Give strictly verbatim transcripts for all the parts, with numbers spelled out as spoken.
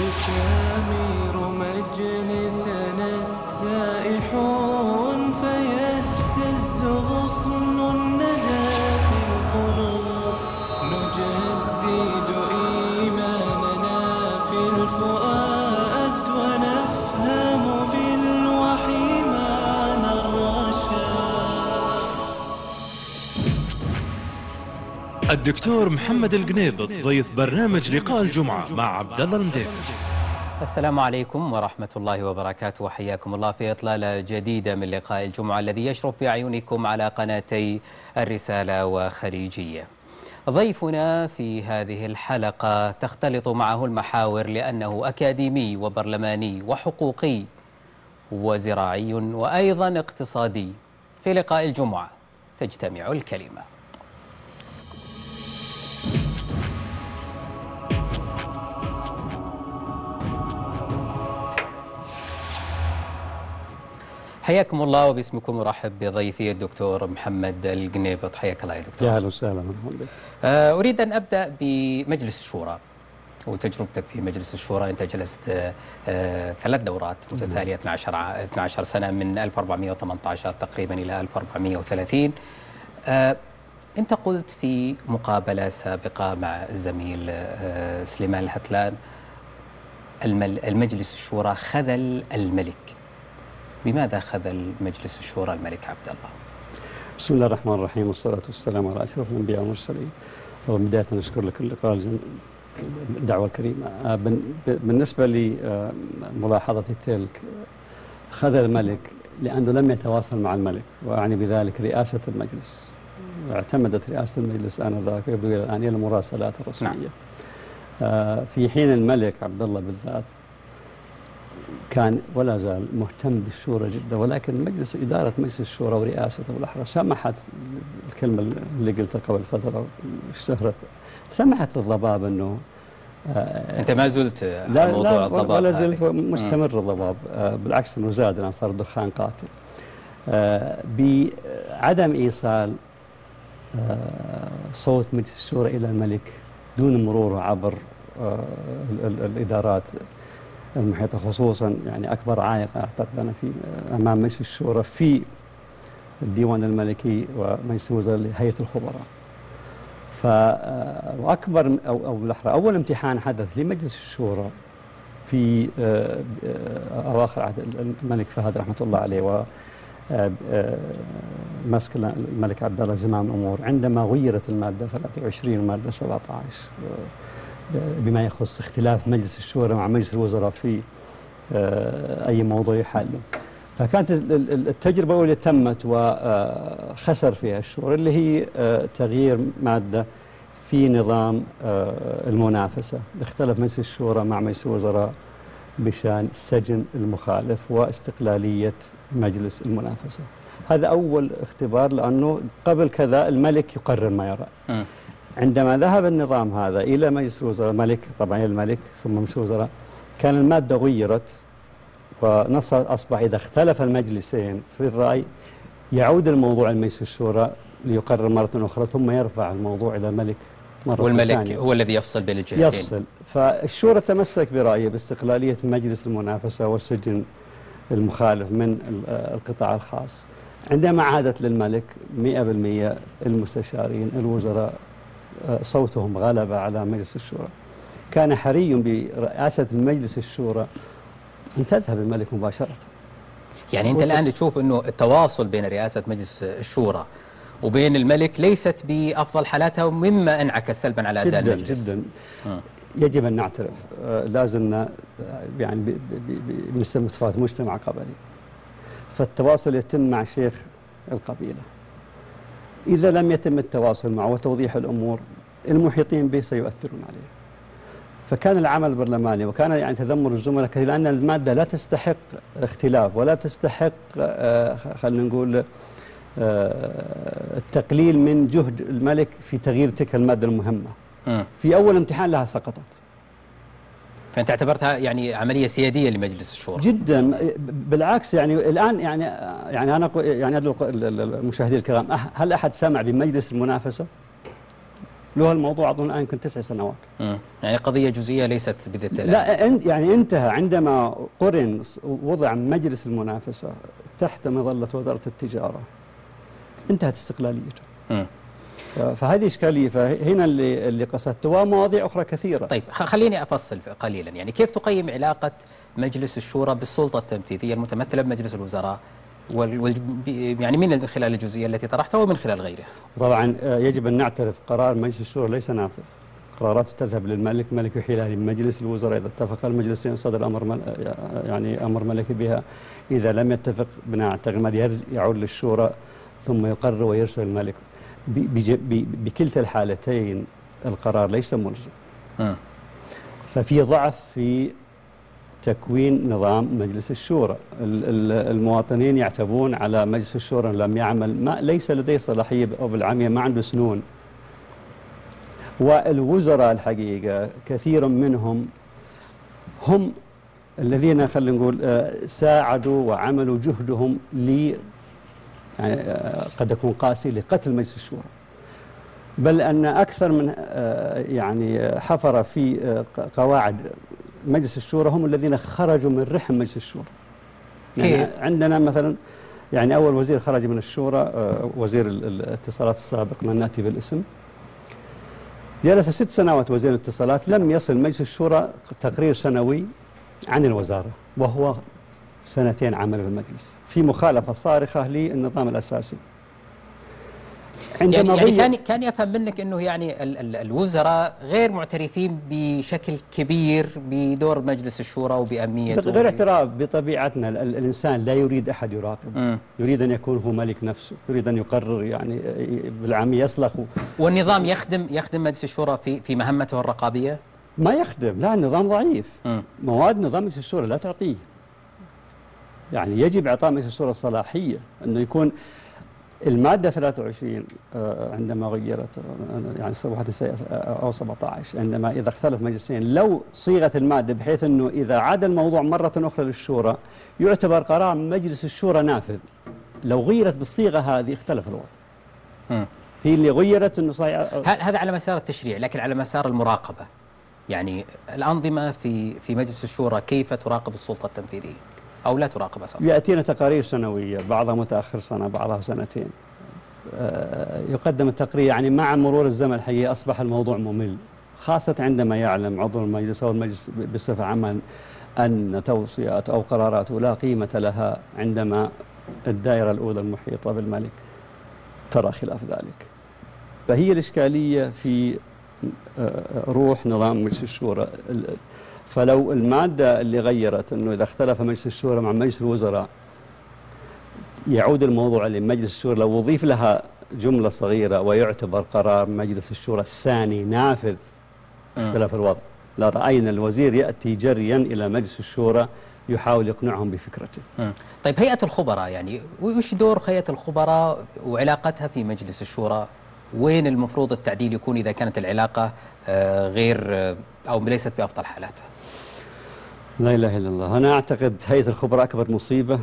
يسامر مجلسنا السائحون فيهتز غصن الندى في القلوب نجدد إيماننا في الفؤاد ونفهم بالوحي معنى الرشاد. الدكتور محمد القنيبط ضيف برنامج لقاء الجمعة مع عبد الله المديفي. السلام عليكم ورحمة الله وبركاته، وحياكم الله في إطلالة جديدة من لقاء الجمعة الذي يشرف بأعينكم على قناتي الرسالة وخليجية. ضيفنا في هذه الحلقة تختلط معه المحاور لأنه أكاديمي وبرلماني وحقوقي وزراعي وأيضا اقتصادي. في لقاء الجمعة تجتمع الكلمة. حياكم الله وباسمكم ارحب بضيفي الدكتور محمد القنيبط. حياك الله يا دكتور. يا اهلا وسهلا. اريد ان ابدا بمجلس الشورى وتجربتك في مجلس الشورى. انت جلست آه ثلاث دورات متتاليه اثنتي عشرة سنه من ألف وأربعمئة وثمانية عشر تقريبا الى ألف وأربعمئة وثلاثين. آه انت قلت في مقابله سابقه مع الزميل آه سليمان الهتلان المجلس الشورى خذل الملك. بماذا خذل مجلس الشورى الملك عبد الله؟ بسم الله الرحمن الرحيم والصلاة والسلام على أشرف الأنبياء والمرسلين. بداية نشكر لك اللقاء الدعوة الكريمة. بالنسبة لملاحظتي تلك، خذل الملك لأنه لم يتواصل مع الملك، وأعني بذلك رئاسة المجلس. اعتمدت رئاسة المجلس آنذاك ويبدو إلى الآن إلى المراسلات الرسمية. نعم. في حين الملك عبد الله بالذات كان ولا زال مهتم بالشورى جدا، ولكن مجلس إدارة مجلس الشورى ورئاسته بالأحرى سمحت، الكلمة اللي قلتها قبل فترة اشتهرت، سمحت للضباب أنه آه أنت ما زلت لا على موضوع لا الضباب؟ ولا زلت مستمر الضباب، آه بالعكس أنه زاد، أنه صار دخان قاتل. آه بعدم إيصال آه صوت مجلس الشورى إلى الملك دون مروره عبر آه الإدارات المحيطة، خصوصا يعني أكبر عائق أعتقد أنا في أمام مجلس الشورى في الديوان الملكي ومجلس الوزراء هيئة الخبراء. ف وأكبر أو أو بالأحرى أول امتحان حدث لمجلس الشورى في أواخر عهد الملك فهد رحمة الله عليه و مسك الملك عبد الله زمام الأمور، عندما غيرت المادة ثلاثة وعشرين والمادة سبعة عشر بما يخص اختلاف مجلس الشورى مع مجلس الوزراء في أي موضوع يحله. فكانت التجربة اللي تمت وخسر فيها الشورى اللي هي تغيير مادة في نظام المنافسة. اختلف مجلس الشورى مع مجلس الوزراء بشأن سجن المخالف واستقلالية مجلس المنافسة. هذا أول اختبار، لأنه قبل كذا الملك يقرر ما يرى. عندما ذهب النظام هذا إلى مجلس الوزراء، الملك طبعا الملك ثم مجلس الوزراء، كان المادة غيرت ونص أصبح إذا اختلف المجلسين في الرأي يعود الموضوع لمجلس الشورى ليقرر مرة أخرى، ثم يرفع الموضوع إلى الملك مرة والملك ثانية. هو الذي يفصل بين الجهتين. يفصل. فالشورى تمسك برأيه باستقلالية مجلس المنافسة والسجن المخالف من القطاع الخاص. عندما عادت للملك مئة بالمئة المستشارين الوزراء صوتهم غلب على مجلس الشورى. كان حري برئاسة مجلس الشورى أن تذهب الملك مباشرة. يعني أنت الآن تشوف أنه التواصل بين رئاسة مجلس الشورى وبين الملك ليست بأفضل حالاتها، ومما انعكس سلبا على أداء جداً المجلس. جدا يجب أن نعترف، لازلنا يعني بمستوى مجتمع قبلي، فالتواصل يتم مع شيخ القبيلة. إذا لم يتم التواصل معه وتوضيح الأمور، المحيطين به سيؤثرون عليه. فكان العمل البرلماني وكان يعني تذمر الزملاء كثير، لأن المادة لا تستحق اختلاف ولا تستحق آه خلينا نقول آه التقليل من جهد الملك في تغيير تلك المادة المهمة. م. في أول امتحان لها سقطت. فأنت اعتبرتها يعني عملية سيادية لمجلس الشورى؟ جدا، بالعكس. يعني الآن يعني يعني أنا يعني أدعو المشاهدين الكرام، هل أحد سمع بمجلس المنافسة؟ له الموضوع أظن الآن يمكن تسع سنوات. مم. يعني قضية جزئية ليست بذات الآن. لا ان- يعني انتهى عندما قرن وضع مجلس المنافسة تحت مظلة وزارة التجارة، انتهت استقلاليته. مم. ف- فهذه إشكالية، فهنا اللي اللي قصدته، ومواضيع أخرى كثيرة. طيب خ- خليني أفصل قليلا، يعني كيف تقيم علاقة مجلس الشورى بالسلطة التنفيذية المتمثلة بمجلس الوزراء وال وال يعني من خلال الجزئية التي طرحتها ومن خلال غيرها؟ طبعا آه، يجب أن نعترف قرار مجلس الشورى ليس نافذ، قراراته تذهب للملك، الملك يحيلها لمجلس الوزراء، إذا اتفق المجلسين صدر أمر مل... يعني أمر ملكي بها، إذا لم يتفق بنعتقد يعود للشورى ثم يقرر ويرسل الملك. ب... بج... ب... بكلتا الحالتين القرار ليس ملزم. مم. ففي ضعف في تكوين نظام مجلس الشورى. ال- ال- المواطنين يعتبون على مجلس الشورى لم يعمل، ما ليس لديه صلاحية أو بالعامية ما عنده سنون. والوزراء الحقيقة كثير منهم هم الذين خلينا نقول آه، ساعدوا وعملوا جهدهم ل يعني آه، قد يكون قاسي لقتل مجلس الشورى، بل أن أكثر من آه، يعني حفر في آه، قواعد مجلس الشورى هم الذين خرجوا من رحم مجلس الشورى. يعني كيف؟ عندنا مثلا يعني أول وزير خرج من الشورى آه، وزير ال- الاتصالات السابق، من نأتي بالاسم، جلس ست سنوات وزير الاتصالات، لم يصل مجلس الشورى تقرير سنوي عن الوزارة، وهو سنتين عمل في المجلس في مخالفة صارخة للنظام الأساسي. يعني عندما يعني ضيق- كان كان يفهم منك انه يعني ال ال الوزراء غير معترفين بشكل كبير بدور مجلس الشورى وبأهميته. غير اعتراف بطبيعتنا، ال- ال- الإنسان لا يريد أحد يراقب، مم. يريد أن يكون هو ملك نفسه، يريد أن يقرر، يعني بالعامية يسلخ. والنظام يخدم يخدم مجلس الشورى في في مهمته الرقابية. ما يخدم، لا، النظام ضعيف. مم. مواد نظام مجلس الشورى لا تعطيه، يعني يجب إعطاء مجلس الشورى الصلاحية أنه يكون المادة ثلاثة وعشرين آه، عندما غيرت آه، يعني صبحت السي- أو سبعة عشر، عندما إذا اختلف مجلسين لو صيغت المادة بحيث أنه إذا عاد الموضوع مرة أخرى للشورى يعتبر قرار مجلس الشورى نافذ، لو غيرت بالصيغة هذه اختلف الوضع. مم. في اللي غيرت أنه صحيح ه- هذا على مسار التشريع، لكن على مسار المراقبة، يعني الأنظمة في في مجلس الشورى كيف تراقب السلطة التنفيذية أو لا تراقب أساسا؟ يأتينا تقارير سنوية، بعضها متأخر سنة بعضها سنتين. آه، يقدم التقرير، يعني مع مرور الزمن الحقيقة أصبح الموضوع ممل، خاصة عندما يعلم عضو المجلس أو المجلس بصفة عامة أن توصيات أو قرارات لا قيمة لها عندما الدائرة الأولى المحيطة بالملك ترى خلاف ذلك. فهي الإشكالية في آه، روح نظام مجلس الشورى. ال- فلو المادة اللي غيرت أنه إذا اختلف مجلس الشورى مع مجلس الوزراء يعود الموضوع لمجلس الشورى، لو أضيف لها جملة صغيرة ويعتبر قرار مجلس الشورى الثاني نافذ، اختلف الوضع. لا رأينا الوزير يأتي جريا إلى مجلس الشورى يحاول يقنعهم بفكرته. مم. طيب هيئة الخبراء، يعني وش دور هيئة الخبراء وعلاقتها في مجلس الشورى؟ وين المفروض التعديل يكون إذا كانت العلاقة آه، غير آه، أو ليست بأفضل حالاتها؟ لا إله إلا الله. أنا أعتقد هيئة الخبراء أكبر مصيبة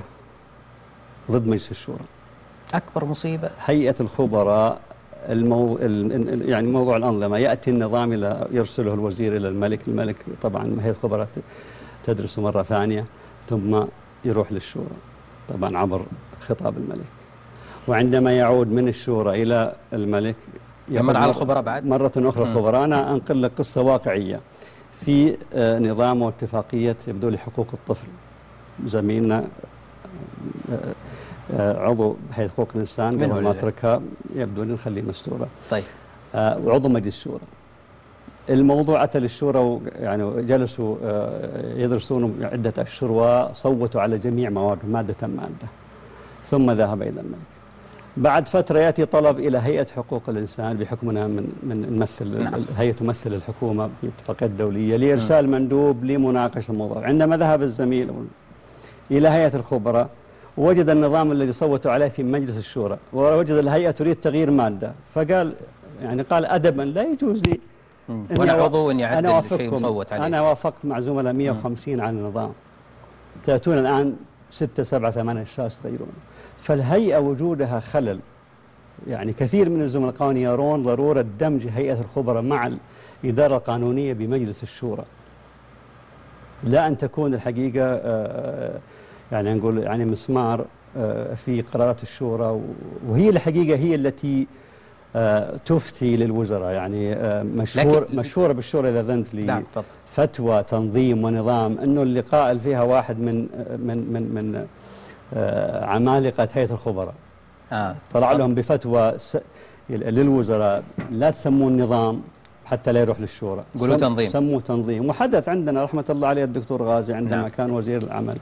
ضد مجلس الشورى. أكبر مصيبة. هيئة الخبراء المو... ال- يعني موضوع الأنظمة، يأتي النظام إلى يرسله الوزير إلى الملك، الملك طبعا هيئة الخبراء تدرسه مرة ثانية ثم يروح للشورى طبعا عبر خطاب الملك، وعندما يعود من الشورى إلى الملك يمر على مرة- الخبراء بعد؟ مرة أخرى الخبراء. أنا أنقل لك قصة واقعية في آه، نظام واتفاقية يبدو لي حقوق الطفل، زميلنا آه، آه، عضو هيئة حقوق الإنسان من هو قبل ما اللي- أتركها يبدو لي نخليه مستورة، طيب. آه، وعضو مجلس الشورى. الموضوع أتى للشورى و- يعني جلسوا آه، يدرسون عدة أشهر وصوتوا على جميع مواد مادة مادة، ثم ذهب إلى الملك. بعد فترة يأتي طلب إلى هيئة حقوق الإنسان بحكمنا من من نمثل نعم. الهيئة تمثل الحكومة باتفاقيات دولية لإرسال مندوب لمناقشة الموضوع. عندما ذهب الزميل إلى هيئة الخبراء وجد النظام الذي صوتوا عليه في مجلس الشورى، ووجد الهيئة تريد تغيير مادة، فقال يعني قال أدبا لا يجوز لي مم. إني وأنا أوا- عضو إني أنا أعدل شيء أوافقكم. مصوت عليه. أنا وافقت مع زملاء مئة وخمسين على النظام، تأتون الآن ستة سبعة ثمانية أشخاص تغيرون. فالهيئة وجودها خلل يعني كثير من الزملاء القانونيين يرون ضرورة دمج هيئة الخبراء مع الإدارة القانونية بمجلس الشورى، لا أن تكون الحقيقة يعني نقول يعني مسمار في قرارات الشورى، وهي الحقيقة هي التي تفتي للوزراء. يعني مشهور مشهورة بالشورى إذا ذنت لي فتوى تنظيم ونظام أنه اللقاء اللي فيها واحد من من من من عمالقة هيئة الخبراء آه. طلع لهم بفتوى للوزراء لا تسموه النظام حتى لا يروح للشورى، قولوا تنظيم، سموه تنظيم. وحدث عندنا رحمة الله عليه الدكتور غازي عندما نعم. كان وزير العمل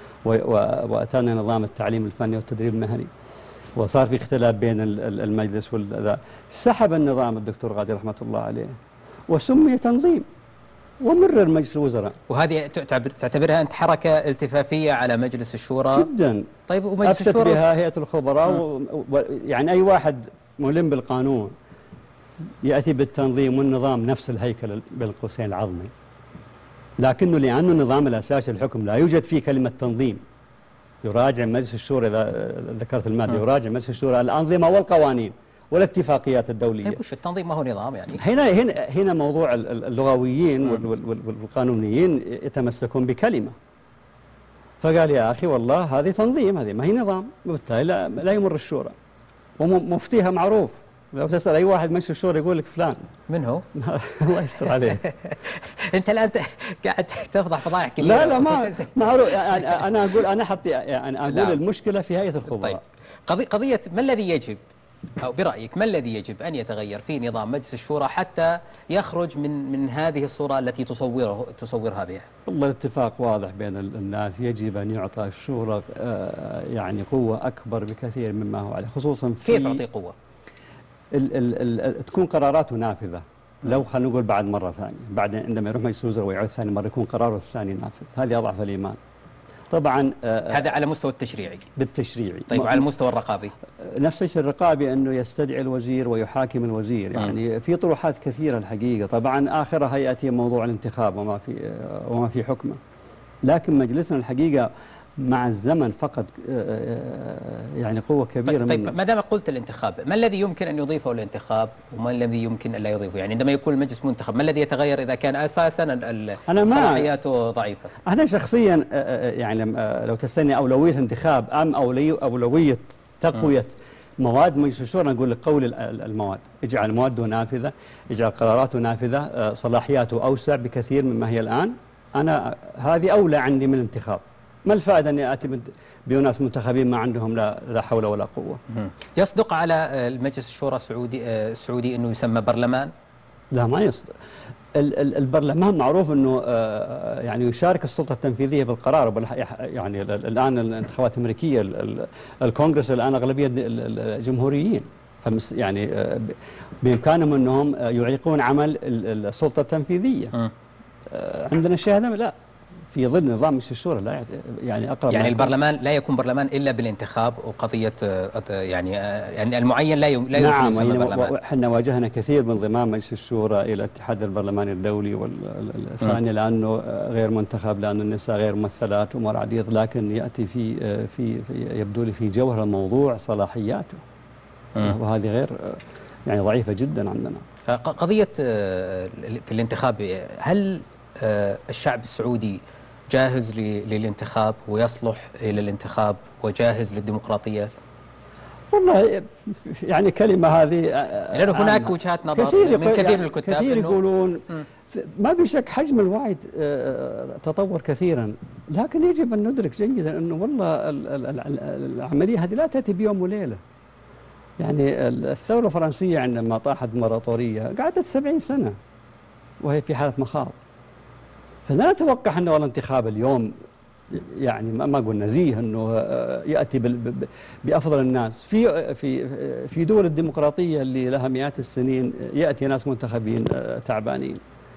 وأتانا نظام التعليم الفني والتدريب المهني وصار في اختلاف بين المجلس والذا، سحب النظام الدكتور غازي رحمة الله عليه وسمي تنظيم ومرر مجلس الوزراء. وهذه تعتبرها أنت حركة التفافية على مجلس الشورى؟ جدا. طيب ومجلس الشورى أفتت بها هيئة الخبراء و... و... يعني أي واحد ملم بالقانون يأتي بالتنظيم والنظام نفس الهيكل بين قوسين العظمي، لكنه لأنه النظام الأساسي الحكم لا يوجد فيه كلمة تنظيم، يراجع مجلس الشورى إذا ذكرت المادة يراجع مجلس الشورى الأنظمة والقوانين والاتفاقيات الدولية. طيب وش التنظيم ما هو نظام يعني؟ هنا هنا هنا موضوع اللغويين والقانونيين يتمسكون بكلمة، فقال يا أخي والله هذه تنظيم، هذه ما هي نظام، وبالتالي لا, لا يمر الشورى، ومفتيها معروف. لو تسأل أي واحد مجلس الشورى يقول لك فلان. من هو؟ الله يستر عليه. أنت الآن قاعد تفضح فضائح كبيرة. لا لا ما معروف. يعني أنا أقول أنا حط يعني أقول لا. المشكلة في هيئة الخبراء. طيب قضية ما الذي يجب أو برأيك ما الذي يجب أن يتغير في نظام مجلس الشورى حتى يخرج من من هذه الصورة التي تصوره تصورها بها؟ والله الاتفاق واضح بين الناس، يجب أن يعطى الشورى يعني قوة أكبر بكثير مما هو عليه، خصوصا في كيف أعطي قوة؟ ال ال ال تكون قراراته نافذة. لو خلينا نقول بعد مرة ثانية، بعد عندما يروح مجلس الوزراء ويعود ثاني مرة يكون قراره الثاني نافذ، هذه أضعف الإيمان. طبعا هذا على مستوى التشريعي. بالتشريعي. طيب وعلى المستوى الرقابي؟ نفس الشيء الرقابي، أنه يستدعي الوزير ويحاكم الوزير. يعني في طروحات كثيرة الحقيقة، طبعا آخرها يأتي موضوع الانتخاب وما في وما في حكمه، لكن مجلسنا الحقيقة مع الزمن فقد يعني قوة كبيرة. طيب ما دام قلت الانتخاب، ما الذي يمكن أن يضيفه الانتخاب وما الذي يمكن أن لا يضيفه؟ يعني عندما يكون المجلس منتخب ما الذي يتغير إذا كان أساسا صلاحياته ضعيفة؟ أنا شخصيا يعني لو تسألني أولوية انتخاب أم أولوية تقوية مواد مجلس الشورى، نقول لك قول المواد، اجعل مواده نافذة، اجعل قراراته نافذة، صلاحياته أوسع بكثير مما هي الآن. أنا هذه أولى عندي من الانتخاب. ما الفائدة أني آتي بناس منتخبين ما عندهم لا, لا حول ولا قوة؟ يصدق على المجلس الشورى السعودي السعودي أنه يسمى برلمان؟ لا ما يصدق. البرلمان معروف أنه يعني يشارك السلطة التنفيذية بالقرار. يعني الآن الانتخابات الأمريكية الكونغرس الآن أغلبية الجمهوريين، يعني بإمكانهم أنهم يعيقون عمل السلطة التنفيذية. عندنا الشيء هذا لا، في ظل نظام مجلس الشورى لا يعني أقرب. يعني البرلمان لا يكون برلمان إلا بالانتخاب، وقضية يعني يعني المعين لا لا نعم يمكن يسمى برلمان. احنا واجهنا كثير من انضمام مجلس الشورى إلى الاتحاد البرلماني الدولي والثاني لأنه غير منتخب، لأن النساء غير ممثلات وأمور عديدة، لكن يأتي في في, في يبدو لي في جوهر الموضوع صلاحياته، وهذه غير يعني ضعيفة جدا عندنا. قضية في الانتخاب، هل الشعب السعودي جاهز للانتخاب ويصلح إلى الانتخاب وجاهز للديمقراطية؟ والله يعني كلمة هذه لأنه هناك وجهات نظر كثير من كثير يعني من الكتاب كثير يقولون ما في شك حجم الوعي تطور كثيرا، لكن يجب أن ندرك جيدا أنه والله العملية هذه لا تأتي بيوم وليلة. يعني الثورة الفرنسية عندما طاحت امبراطورية قعدت سبعين سنة وهي في حالة مخاض، فلا نتوقع أنه الانتخاب اليوم يعني ما أقول نزيه أنه يأتي بأفضل الناس. في في في دول الديمقراطية اللي لها مئات السنين يأتي ناس منتخبين تعبانين،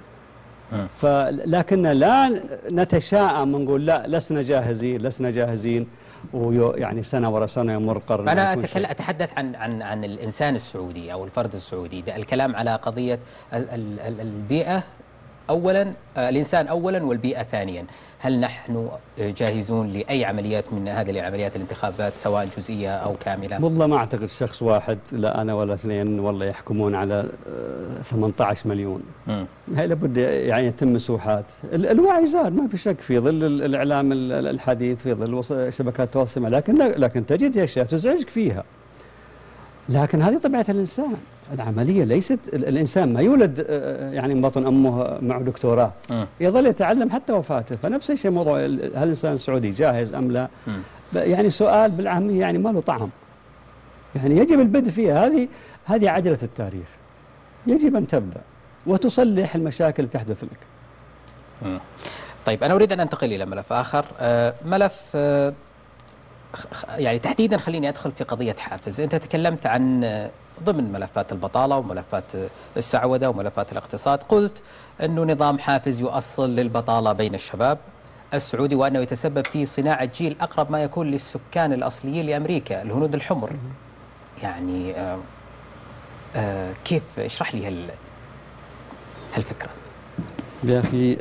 فلكن لا نتشائم ونقول لا لسنا جاهزين لسنا جاهزين ويعني سنة ورا سنة يمر قرن. أنا أتكلم أتحدث عن عن عن الإنسان السعودي أو الفرد السعودي، الكلام على قضية البيئة أولا الإنسان أولا والبيئة ثانيا. هل نحن جاهزون لأي عمليات من هذه العمليات الانتخابات سواء جزئية أو كاملة؟ والله ما أعتقد شخص واحد، لا أنا ولا اثنين والله يحكمون على ثمانية عشر مليون. م. هي لابد يعني يتم مسوحات. الوعي زاد ما في شك في ظل الإعلام الحديث، في ظل شبكات التواصل، لكن لكن تجد أشياء تزعجك فيها. لكن هذه طبيعة الإنسان. العملية ليست الإنسان ما يولد يعني من بطن أمه معه دكتوراه، يظل يتعلم حتى وفاته. فنفس الشيء موضوع هل الإنسان السعودي جاهز أم لا؟ م. يعني سؤال بالعامية يعني ما له طعم. يعني يجب البدء فيها. هذه هذه عجلة التاريخ، يجب أن تبدأ وتصلح المشاكل اللي تحدث لك. م. طيب أنا أريد أن أنتقل إلى ملف آخر، ملف يعني تحديدا خليني أدخل في قضية حافز. أنت تكلمت عن ضمن ملفات البطالة وملفات السعودة وملفات الاقتصاد، قلت أنه نظام حافز يؤصل للبطالة بين الشباب السعودي، وأنه يتسبب في صناعة جيل أقرب ما يكون للسكان الأصليين لأمريكا، الهنود الحمر. يعني آآ آآ كيف اشرح لي هال هالفكرة؟ يا أخي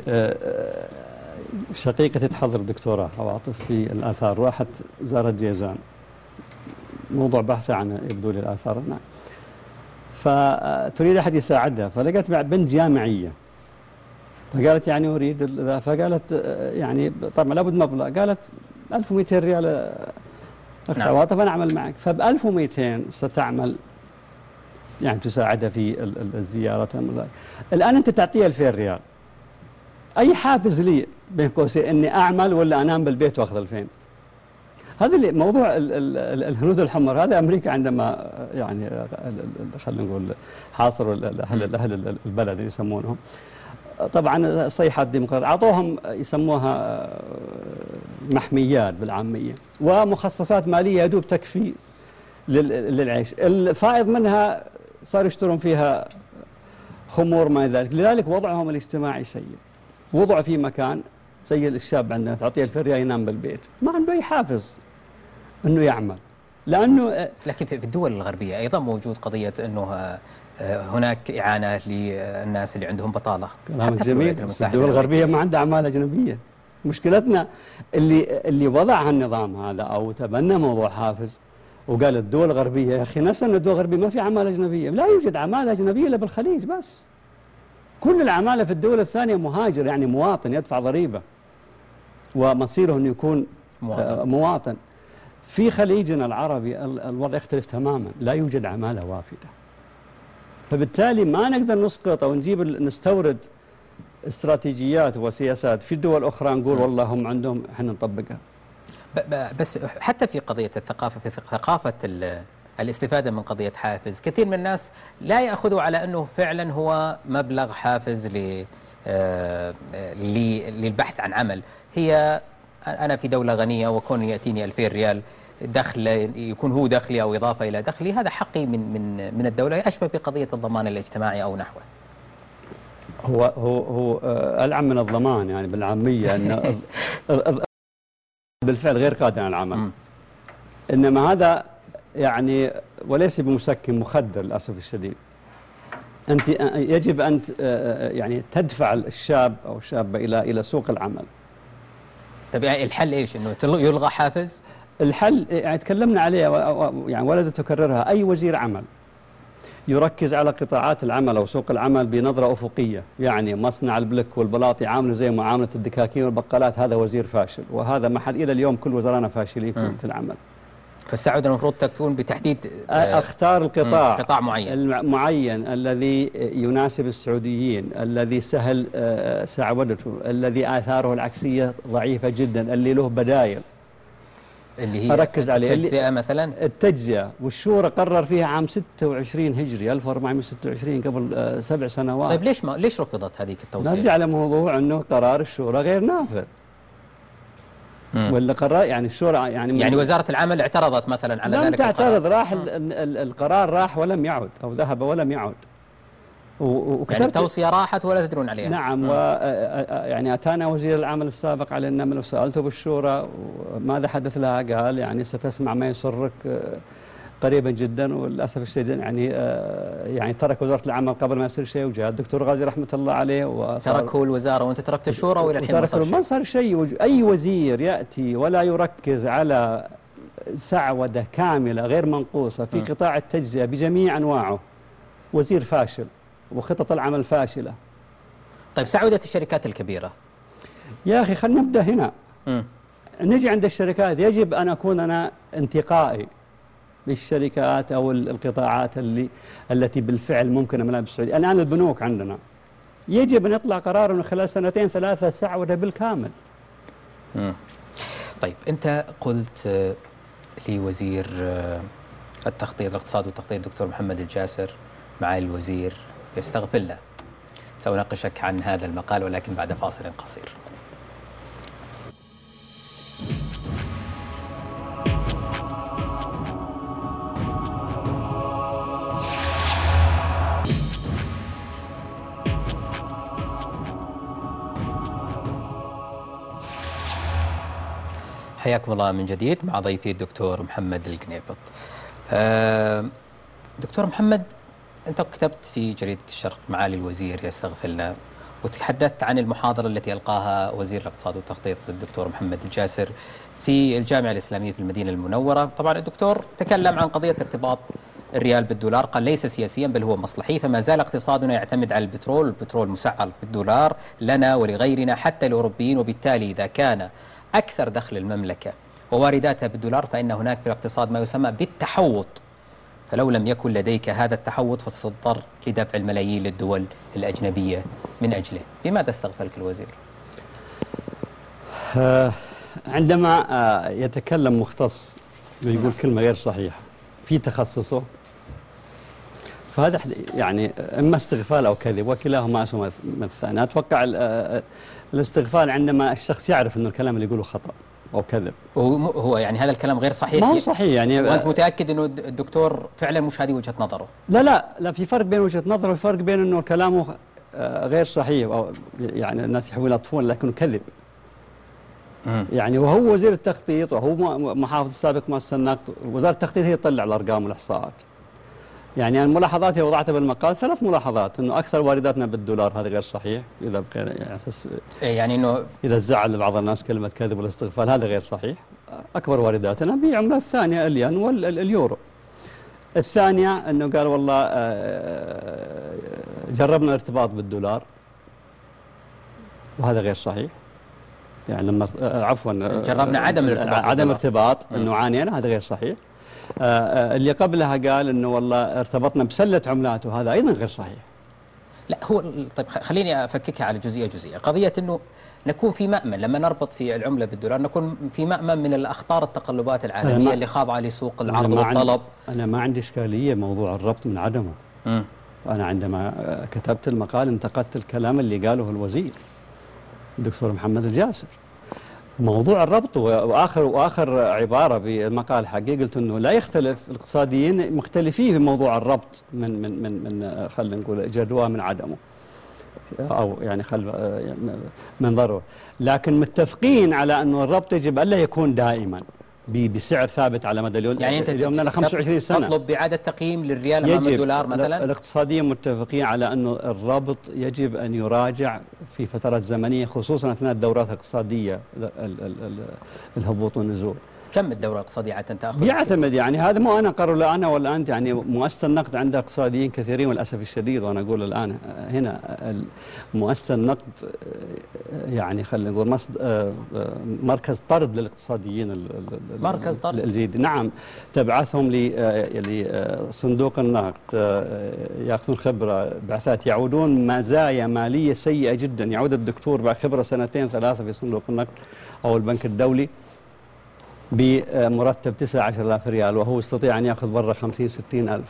شقيقتي تحضر دكتوراه عواطف في الآثار، راحت زارت جيزان، موضوع بحثها عن يبدو لي الآثار هناك، فتريد أحد يساعدها، فلقت مع بنت جامعية، فقالت يعني أريد ذا، فقالت يعني طبعا لابد مبلغ، قالت ألف ومئتين ريال أخت عواطف أنا أعمل معك، فب ألف ومئتين ستعمل يعني تساعدها في الزيارة. الآن أنت تعطيها ألفين ريال، أي حافز لي بين قوسين إني أعمل ولا أنام بالبيت وأخذ ألفين؟ هذا اللي موضوع الهنود الحمر. هذا أمريكا عندما يعني خلينا نقول حاصروا أهل أهل البلد يسمونهم، طبعا صيحة ديمقراطية أعطوهم يسموها محميات بالعامية ومخصصات مالية يدوب تكفي للعيش، الفائض منها صاروا يشترون فيها خمور ما ذلك. لذلك وضعهم الاجتماعي سيء، وضعوا في مكان زي الشاب عندنا تعطيه ألفين ريال ينام بالبيت، ما عنده أي حافز أنه يعمل، لأنه لكن في الدول الغربية أيضا موجود قضية أنه هناك إعانة للناس اللي عندهم بطالة. كلام جميل، الدول الغربية ما عندها أعمال أجنبية. مشكلتنا اللي اللي وضع هالنظام هذا أو تبنى موضوع حافز وقال الدول الغربية، يا أخي نفس أن الدول الغربية ما في أعمال أجنبية، لا يوجد أعمال أجنبية إلا بالخليج بس. كل العمالة في الدول الثانية مهاجر، يعني مواطن يدفع ضريبة ومصيره أنه يكون مواطن. مواطن. في خليجنا العربي الوضع يختلف تماما، لا يوجد عمالة وافدة، فبالتالي ما نقدر نسقط أو نجيب نستورد استراتيجيات وسياسات في الدول الأخرى نقول والله هم عندهم احنا نطبقها. بس حتى في قضية الثقافة، في ثقافة الاستفادة من قضية حافز، كثير من الناس لا يأخذوا على أنه فعلا هو مبلغ حافز للبحث عن عمل. هي أنا في دولة غنية وكون يأتيني ألفين ريال دخل يكون هو دخلي أو إضافة إلى دخلي، هذا حقي من من من الدولة، أشبه بقضية الضمان الاجتماعي أو نحوه. هو هو هو ألعن من الضمان يعني بالعامية، أن بالفعل غير قادر على العمل، إنما هذا يعني وليس بمسكن مخدر للأسف الشديد. أنت يجب أن يعني تدفع الشاب أو الشابة إلى إلى سوق العمل. طيب يعني الحل إيش؟ إنه يلغى حافز؟ الحل يعني تكلمنا عليه يعني ولا زلت أكررها، أي وزير عمل يركز على قطاعات العمل أو سوق العمل بنظرة أفقية، يعني مصنع البلك والبلاط يعاملوا زي معاملة الدكاكين والبقالات، هذا وزير فاشل، وهذا محل إلى اليوم كل وزرانا فاشلين في العمل. فالسعودة المفروض تكون بتحديد اختار القطاع قطاع معين المعين الذي يناسب السعوديين، الذي سهل سعودته، الذي آثاره العكسية ضعيفة جدا، اللي له بدايل اللي هي أركز عليه التجزئة مثلا. التجزئة، والشورى قرر فيها عام ستة وعشرين هجري ألف وأربعمئة وستة وعشرين قبل سبع سنوات. طيب ليش ما ليش رفضت هذيك التوصية؟ نرجع لموضوع أنه قرار الشورى غير نافذ. ولا قرار يعني الشورى يعني يعني وزارة العمل اعترضت مثلا على ذلك القرار؟ لم تعترض، راح ال ال القرار راح ولم يعد، أو ذهب ولم يعد. يعني التوصية راحت ولا تدرون عليها. نعم. و يعني أتانا وزير العمل السابق على النمل وسألته بالشورى ماذا حدث لها، قال يعني ستسمع ما يسرك قريبا جدا، وللاسف الشديد يعني آه يعني ترك وزاره العمل قبل ما يصير شيء، وجاء الدكتور غازي رحمه الله عليه تركه الوزاره وانت تركت الشورى والى الحين ما صار شيء. ما صار شيء. اي وزير ياتي ولا يركز على سعوده كامله غير منقوصه في م. قطاع التجزئه بجميع انواعه وزير فاشل، وخطط العمل فاشله. طيب سعوده الشركات الكبيره يا اخي خلينا نبدا هنا. م. نجي عند الشركات، يجب ان اكون انا انتقائي بالشركات او القطاعات اللي التي بالفعل ممكن املاها بالسعوديه. الان البنوك عندنا يجب ان يطلع قرار انه خلال سنتين ثلاثه سعوده بالكامل. م. طيب انت قلت لوزير التخطيط الاقتصاد والتخطيط الدكتور محمد الجاسر معالي الوزير يستغفر له. سأناقشك عن هذا المقال ولكن بعد فاصل قصير. حياكم الله من جديد مع ضيفي الدكتور محمد القنيبط. أه دكتور محمد، أنت كتبت في جريدة الشرق معالي الوزير يستغفر لنا، وتحدثت عن المحاضرة التي ألقاها وزير الاقتصاد والتخطيط الدكتور محمد الجاسر في الجامعة الإسلامية في المدينة المنورة. طبعا الدكتور تكلم عن قضية ارتباط الريال بالدولار، قال ليس سياسيا بل هو مصلحي، فما زال اقتصادنا يعتمد على البترول، البترول مسعر بالدولار لنا ولغيرنا حتى الأوروبيين، وبالتالي إذا كان أكثر دخل المملكة ووارداتها بالدولار فإن هناك في الاقتصاد ما يسمى بالتحوط، فلو لم يكن لديك هذا التحوط فستضطر لدفع الملايين للدول الأجنبية من أجله. لماذا استغفلك الوزير؟ آه عندما آه يتكلم مختص ويقول كلمة غير صحيحة في تخصصه، فهذا يعني إما استغفال أو كذب، وكلاهما أسوأ من الثاني. أتوقع الاستغفال عندما الشخص يعرف أنه الكلام اللي يقوله خطأ أو كذب. هو يعني هذا الكلام غير صحيح؟ ما هو صحيح يعني. وأنت متأكد أنه الدكتور فعلا مش هذه وجهة نظره؟ لا لا لا، في فرق بين وجهة نظره وفي فرق بين أنه كلامه غير صحيح، أو يعني الناس يحاولون يطفون لكنه كذب. يعني وهو وزير التخطيط وهو محافظ السابق مؤسسة النقد، وزارة التخطيط هي تطلع الأرقام والإحصاءات. يعني الملاحظات اللي وضعتها بالمقال ثلاث ملاحظات: انه اكثر وارداتنا بالدولار، هذا غير صحيح، اذا بقينا يعني اساس يعني انه اذا زعل بعض الناس كلمه كذب ولا استغفال، هذا غير صحيح. اكبر وارداتنا بعملات ثانيه، الين واليورو. الثانيه انه قال والله جربنا ارتباط بالدولار، وهذا غير صحيح. يعني لما عفوا جربنا عدم الارتباط عدم ارتباط انه عانينا، هذا غير صحيح. آه اللي قبلها قال انه والله ارتبطنا بسله عملات، وهذا ايضا غير صحيح. لا هو طيب خليني افككها على جزئيه جزئيه، قضيه انه نكون في مأمن لما نربط في العمله بالدولار، نكون في مأمن من الاخطار التقلبات العالميه اللي خاضعه لسوق العرض والطلب. انا ما عندي اشكاليه موضوع الربط من عدمه. امم وانا عندما كتبت المقال انتقدت الكلام اللي قاله الوزير الدكتور محمد الجاسر. موضوع الربط، واخر واخر عباره بالمقال حقي قلت انه لا يختلف الاقتصاديين مختلفين في موضوع الربط من من من من خلينا نقول جدوى من عدمه، او يعني خل من ضروره، لكن متفقين على انه الربط يجب الا يكون دائما بسعر ثابت على مدى اليوم. يعني انت اليوم خمسة وعشرين سنه تطلب باعاده تقييم للريال امام الدولار مثلا؟ الاقتصاديين متفقين على انه الربط يجب ان يراجع في فترات زمنيه، خصوصا اثناء الدورات الاقتصاديه، الهبوط والنزول. كم الدوره الاقتصاديه عاده تاخذ؟ بيعتمد، يعني هذا مو انا قرر لا انا ولا انت، يعني مؤسسه النقد عندها اقتصاديين كثيرين وللاسف الشديد، وانا اقول الان هنا مؤسسه النقد يعني خلينا نقول مركز طرد للاقتصاديين، مركز طرد الجديد. نعم، تبعثهم لصندوق النقد، ياخذون خبره، بعثات، يعودون مزايا ماليه سيئه جدا. يعود الدكتور بعد خبره سنتين ثلاثه في صندوق النقد او البنك الدولي بمرتب تسعة عشر آلاف ريال، وهو يستطيع أن يأخذ برا خمسين ستين ألف.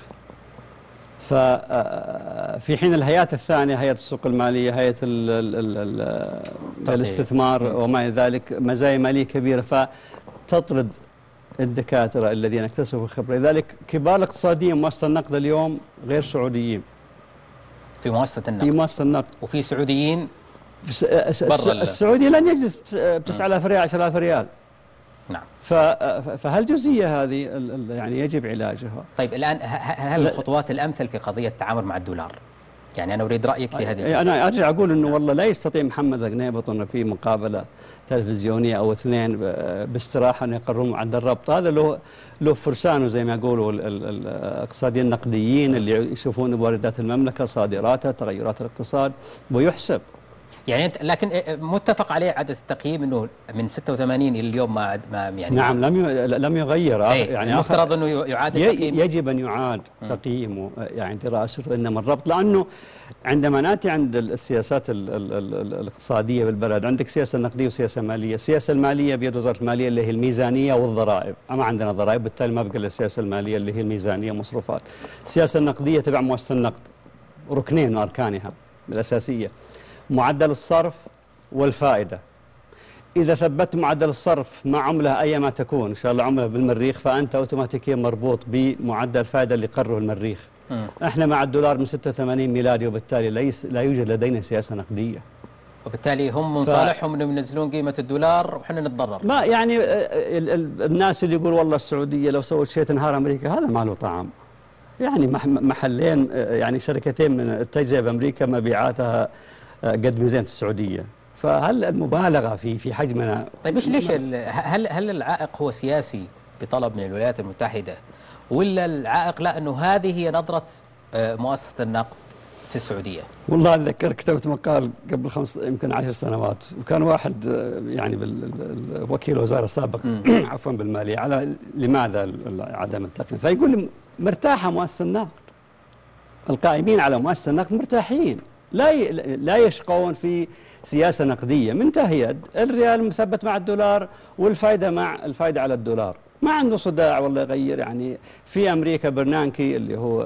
ففي حين الهيئات الثانية، هيئة السوق المالية، هيئة ال ال ال الاستثمار وما إلى ذلك، مزايا مالية كبيرة، فتطرد الدكاترة الذين اكتسبوا خبرة. لذلك كبار الاقتصاديين مؤسسة النقد اليوم غير سعوديين في مؤسسة النقد، في مؤسسة النقد، وفي سعوديين برا. السعودي لن يجلس ب تسعة آلاف ريال عشرة آلاف ريال. نعم. فهالجزئية هذه يعني يجب علاجها. طيب الآن هل الخطوات الأمثل في قضية التعامل مع الدولار؟ يعني أنا أريد رأيك في هذه الجزئية. أنا أرجع أقول أنه والله لا يستطيع محمد الغنيبط أنه في مقابلة تلفزيونية أو اثنين باستراحة أن يقررون معدل الربط. هذا له له فرسانه زي ما يقولوا الاقتصاديين النقديين اللي يشوفون واردات المملكة، صادراتها، تغيرات الاقتصاد، ويحسب. يعني أنت لكن متفق عليه عادة التقييم أنه من ستة وثمانين إلى اليوم ما ما يعني نعم لم لم يغير. يعني المفترض أنه يعاد التقييم. يجب أن يعاد تقييمه يعني دراسته، إنما الربط، لأنه عندما نأتي عند السياسات ال ال ال الاقتصادية بالبلد عندك سياسة نقدية وسياسة مالية. السياسة المالية بيد وزارة المالية اللي هي الميزانية والضرائب، أما عندنا ضرائب بالتالي ما بقى السياسة المالية اللي هي الميزانية مصروفات. السياسة النقدية تبع مؤسسة النقد، ركنين من أركانها الأساسية معدل الصرف والفائدة. إذا ثبت معدل الصرف مع عملة أيما تكون، إن شاء الله عملة بالمريخ، فأنت أوتوماتيكيا مربوط بمعدل الفائدة اللي قرره المريخ. م. إحنا مع الدولار من ستة وثمانين ميلادي، وبالتالي ليس لا يوجد لدينا سياسة نقدية، وبالتالي هم من صالحهم انهم ينزلون قيمة الدولار وإحنا نتضرر. ما يعني ال ال الناس اللي يقول والله السعودية لو سوت شيء تنهار أمريكا، هذا ما له طعم. يعني محلين، يعني شركتين من التجزئة بأمريكا مبيعاتها قد ميزانية السعودية، فهل المبالغة في في حجمنا؟ طيب ايش ليش هل هل العائق هو سياسي بطلب من الولايات المتحدة، ولا العائق لا انه هذه هي نظرة مؤسسة النقد في السعودية؟ والله أتذكر كتبت مقال قبل خمس يمكن عشر سنوات، وكان واحد يعني وكيل وزارة السابق عفوا بالمالية على لماذا عدم التقييم، فيقول لي مرتاحة مؤسسة النقد، القائمين على مؤسسة النقد مرتاحين، لا لا يشقون في سياسة نقدية من تهيد، الريال مثبت مع الدولار والفائدة مع الفائدة على الدولار، ما عنده صداع والله يغير. يعني في أمريكا برنانكي اللي هو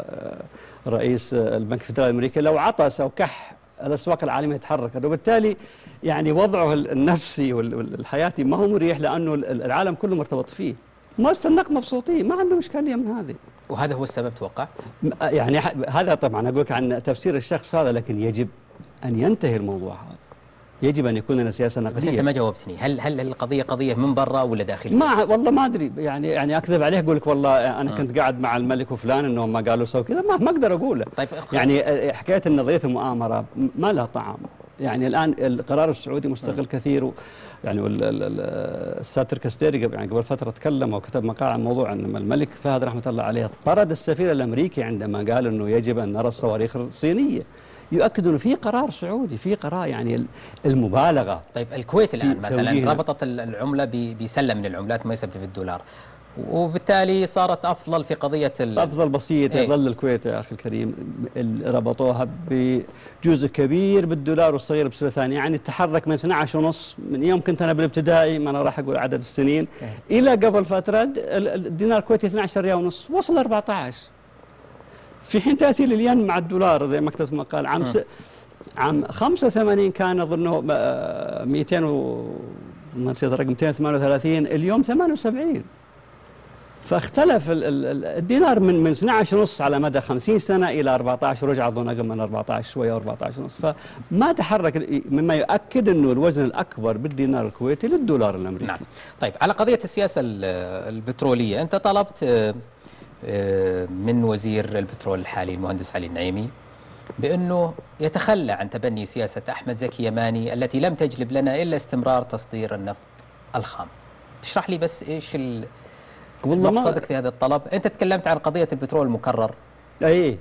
رئيس البنك الفدرالي الأمريكي لو عطس أو كح الأسواق العالمية تحركت، وبالتالي يعني وضعه النفسي والحياتي ما هو مريح، لأنه العالم كله مرتبط فيه. مؤسسة النقد مبسوطين، ما عنده إشكالية من هذه. وهذا هو السبب توقع؟ يعني هذا طبعا أقول لك عن تفسير الشخص هذا، لكن يجب أن ينتهي الموضوع هذا، يجب أن يكون لنا سياسة نقدية. بس أنت ما جاوبتني، هل هل القضية قضية من برا ولا داخلية؟ ما والله ما أدري، يعني يعني أكذب عليه أقول لك والله أنا م. كنت قاعد مع الملك وفلان إنهم ما قالوا سووا كذا، ما ما أقدر أقوله. طيب يعني حكاية نظرية المؤامرة ما لها طعم. يعني الآن القرار السعودي مستقل م. كثير، يعني الساتر كاستيري يعني قبل فترة تكلم وكتب مقال عن موضوع أن الملك فهد رحمة الله عليه طرد السفير الأمريكي عندما قال إنه يجب أن نرى الصواريخ الصينية، يؤكد أنه في قرار سعودي، في قرار يعني المبالغة. طيب الكويت الآن مثلا ربطت العملة بسلة من العملات ما يثبت في الدولار، وبالتالي صارت أفضل في قضية أفضل بسيط. يظل الكويت يا أخي الكريم ربطوها بجزء كبير بالدولار والصغير بصورة ثانية، يعني تحرك من اثني عشر ونص من يوم كنت أنا بالابتدائي، ما أنا راح أقول عدد السنين، إلى قبل فترة الدينار الكويتي اثني عشر ريال ونص وصل أربعة عشر، في حين تأتي للين مع الدولار زي ما كتبت مقال عام س... عام خمسة وثمانين كان أظنه مئتين و ما نسيت الرقم مئتين وثمانية وثلاثين، اليوم ثمانية وسبعين، فاختلف الدينار من من اثني عشر ونص على مدى خمسين سنة إلى أربعة عشر، ورجع أظن أقل من أربعة عشر شوية وأربعة عشر ونص، فما تحرك، مما يؤكد أنه الوزن الأكبر بالدينار الكويتي للدولار الأمريكي. نعم. طيب على قضية السياسة البترولية، أنت طلبت من وزير البترول الحالي المهندس علي النعيمي بأنه يتخلى عن تبني سياسة أحمد زكي يماني التي لم تجلب لنا إلا استمرار تصدير النفط الخام. تشرح لي بس إيش مقصدك في هذا الطلب؟ أنت تكلمت عن قضية البترول المكرر. أي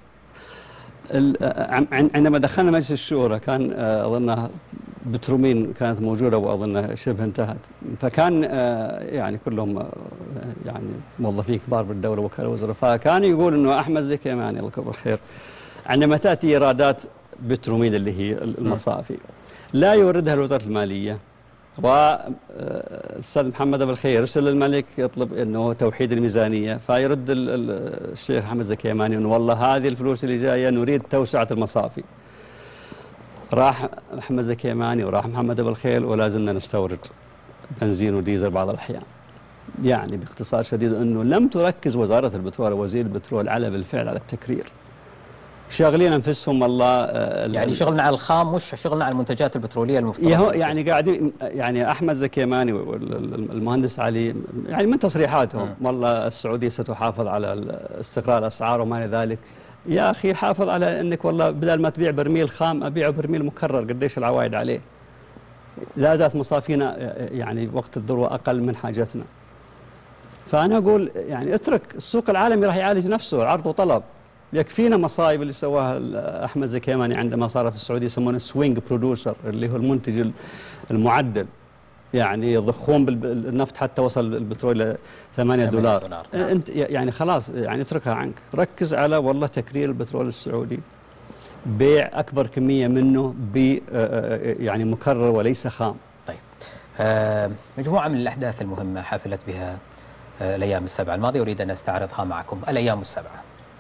عندما دخلنا مجلس الشورى كان أظن بترومين كانت موجودة وأظن شبه انتهت، فكان يعني كلهم يعني موظفين كبار بالدولة وكلاء وزراء، فكان يقول إنه أحمد زكي يماني الله يكبر خير عندما تأتي إيرادات بترومين اللي هي المصافي لا يوردها لوزارة المالية، والأستاذ محمد أبو الخير يرسل للملك يطلب إنه توحيد الميزانية، فيرد الشيخ أحمد زكي يماني إنه والله هذه الفلوس اللي جاية نريد توسعة المصافي. راح محمد زكي يماني وراح محمد أبو الخيل ولا زلنا نستورد بنزين وديزل بعض الأحيان. يعني باختصار شديد أنه لم تركز وزارة البترول ووزير البترول على بالفعل على التكرير. شاغلين انفسهم والله. يعني شغلنا على الخام مش شغلنا على المنتجات البتروليه المفترض. يعني قاعدين يعني احمد زكيماني والمهندس علي يعني من تصريحاتهم م. والله السعوديه ستحافظ على استقرار الاسعار وما الى ذلك. يا اخي حافظ على انك والله بدل ما تبيع برميل خام ابيع برميل مكرر، قديش العوائد عليه؟ لا زالت مصافينا يعني وقت الذروه اقل من حاجتنا. فانا اقول يعني اترك السوق العالمي راح يعالج نفسه، عرض وطلب. يكفينا مصايب اللي سواها احمد زكيماني عندما صارت السعوديه يسمونه سوينج برودوسر، اللي هو المنتج المعدل، يعني يضخون بالنفط حتى وصل البترول ل ثمانية دولار. دولار. انت يعني خلاص يعني اتركها عنك، ركز على والله تكرير البترول السعودي، بيع اكبر كميه منه ب يعني مكرر وليس خام. طيب آه مجموعه من الاحداث المهمه حفلت بها آه الايام السبعه الماضيه، اريد ان استعرضها معكم. الايام السبعه.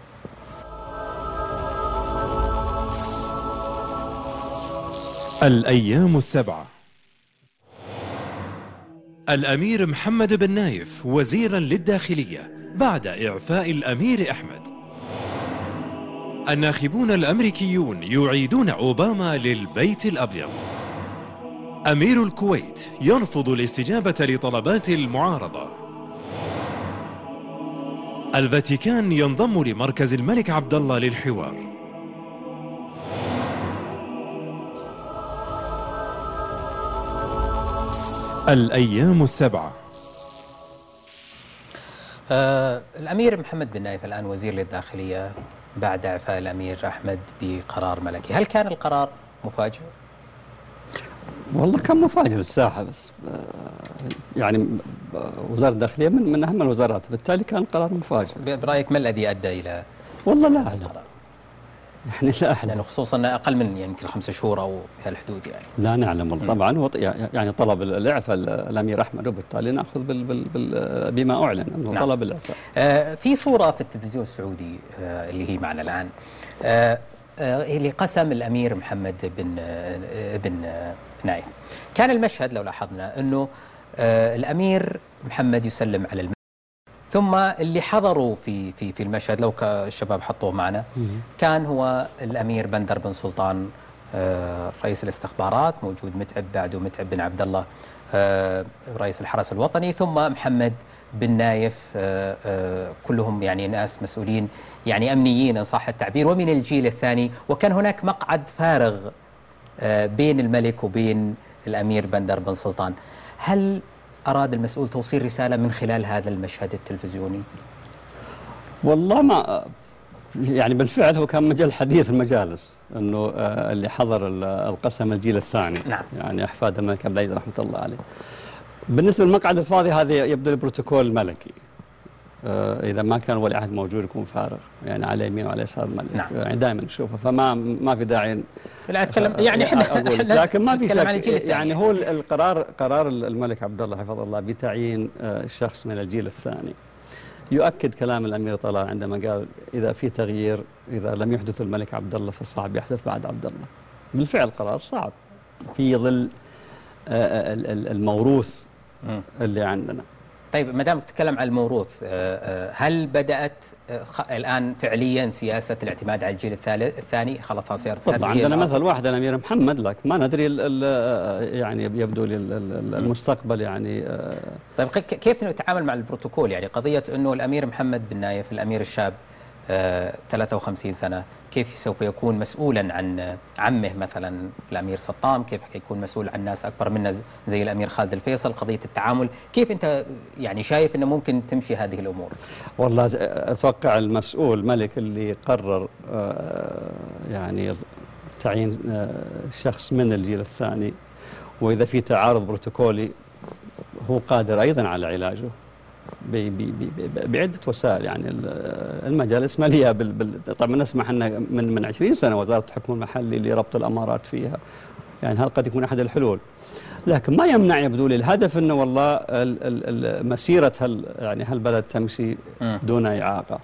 الأيام السبعة. الأمير محمد بن نايف وزيرا للداخلية بعد إعفاء الأمير أحمد. الناخبون الأمريكيون يعيدون أوباما للبيت الأبيض. أمير الكويت يرفض الاستجابة لطلبات المعارضة. الفاتيكان ينضم لمركز الملك عبد الله للحوار. الأيام السبعة. آه الأمير محمد بن نايف الآن وزير للداخلية بعد إعفاء الأمير أحمد بقرار ملكي، هل كان القرار مفاجئ؟ والله كان مفاجئ للساحة، بس يعني وزارة الداخلية من من أهم الوزارات، بالتالي كان قرار مفاجئ. برأيك ما الذي أدى إلى والله لا أعلم، يعني لا أعلم، لأنه خصوصا أقل من يمكن خمسة شهور أو في الحدود يعني. لا نعلم والله. طبعا هو يعني طلب الإعفاء الأمير أحمد، وبالتالي نأخذ بال بال بال بما أعلن أنه نعم. طلب الإعفاء. آه في صورة في التلفزيون السعودي آه اللي هي معنا الآن، آه آه اللي قسم الأمير محمد بن آه بن آه نايف. كان المشهد لو لاحظنا أنه آه الأمير محمد يسلم على الملك، ثم اللي حضروا في في في المشهد لو الشباب حطوه معنا كان هو الأمير بندر بن سلطان آه رئيس الاستخبارات، موجود متعب بعده متعب بن عبد الله آه رئيس الحرس الوطني، ثم محمد بن نايف آه آه كلهم يعني ناس مسؤولين يعني أمنيين إن صح التعبير ومن الجيل الثاني. وكان هناك مقعد فارغ آه بين الملك وبين الأمير بندر بن سلطان. هل أراد المسؤول توصيل رسالة من خلال هذا المشهد التلفزيوني؟ والله ما يعني بالفعل هو كان مجال حديث المجالس انه اللي حضر القسم الجيل الثاني نعم. يعني احفاد الملك عبد العزيز رحمه الله عليه. بالنسبه للمقعد الفاضي هذا يبدو البروتوكول الملكي، اذا ما كان ولي عهد موجود يكون فارغ يعني على يمين وعلى يسار الملك. نعم. يعني دائما نشوفه، فما ما في داعي لا اتكلم يعني احنا اقول لكن ما في شك يعني هو القرار قرار الملك عبد الله حفظه الله بتعيين شخص من الجيل الثاني يؤكد كلام الامير طلال عندما قال اذا في تغيير اذا لم يحدث الملك عبد الله فصعب يحدث بعد عبد الله. بالفعل قرار صعب في ظل الموروث اللي عندنا. طيب ما دام تتكلم عن الموروث، هل بدأت الآن فعليا سياسة الاعتماد على الجيل الثالث الثاني؟ خلاص صارت طبعا عندنا مثل واحد الأمير محمد، لك ما ندري يعني يبدو لي المستقبل يعني. طيب كيف نتعامل مع البروتوكول؟ يعني قضية أنه الأمير محمد بن نايف الأمير الشاب آه ثلاثة وخمسين سنة كيف سوف يكون مسؤولا عن عمه مثلا الأمير سطام، كيف يكون مسؤول عن ناس أكبر منه زي الأمير خالد الفيصل؟ قضية التعامل كيف أنت يعني شايف أنه ممكن تمشي هذه الأمور؟ والله أتوقع المسؤول ملك اللي قرر آه يعني تعيين آه شخص من الجيل الثاني، وإذا في تعارض بروتوكولي هو قادر أيضا على علاجه بعدة وسائل. يعني المجالس مليئة بال... بال... طبعا نسمح أن من من عشرين سنة وزارة الحكم المحلي لربط الأمارات فيها، يعني هذا قد يكون أحد الحلول، لكن ما يمنع يبدو لي الهدف أنه والله ال... ال... مسيرة هال يعني هالبلد تمشي دون إعاقة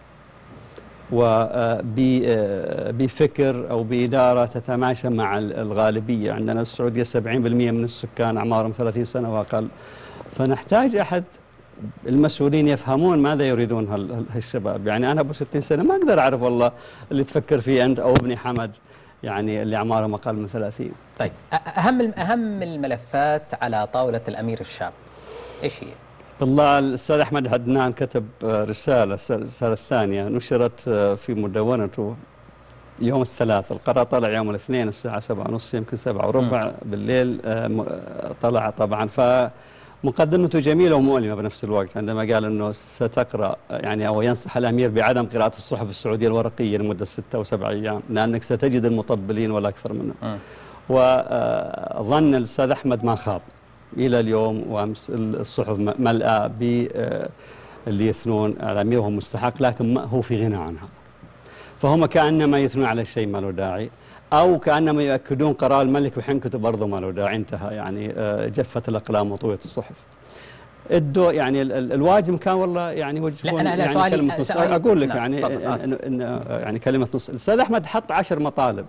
وبفكر أو بإدارة تتماشى مع الغالبية. عندنا السعودية سبعين بالمئة من السكان أعمارهم ثلاثين سنة وأقل، فنحتاج أحد المسؤولين يفهمون ماذا يريدون هالشباب. يعني أنا أبو ستين سنة ما أقدر أعرف والله اللي تفكر فيه أنت أو ابني حمد، يعني اللي أعمارهم أقل من ثلاثين. طيب أهم أهم الملفات على طاولة الأمير الشاب إيش هي؟ والله الأستاذ أحمد عدنان كتب رسالة، الرسالة الثانية نشرت في مدونته يوم الثلاث، القرار طلع يوم الاثنين الساعة سبعة ونص يمكن سبعة وربع بالليل طلع طبعا. فمقدمته جميلة ومؤلمة بنفس الوقت، عندما قال أنه ستقرأ يعني أو ينصح الأمير بعدم قراءة الصحف السعودية الورقية لمدة ستة وسبع أيام لأنك ستجد المطبلين ولا أكثر منه. وظن الأستاذ أحمد ما خاب إلى اليوم، وأمس الصحف ملأى باللي يثنون على الأمير وهو مستحق، لكن ما هو في غنى عنها. فهم كأنما يثنون على الشيء ما له داعي، أو كأنما يؤكدون قرار الملك وحنكته برضه ما له داعي، انتهى يعني جفت الأقلام وطويت الصحف. الدو يعني الواجب كان والله يعني يوجهون. لا أنا يعني سؤالي كلمة نص أقول لك نعم يعني إن إن يعني كلمة نص. الأستاذ أحمد حط عشر مطالب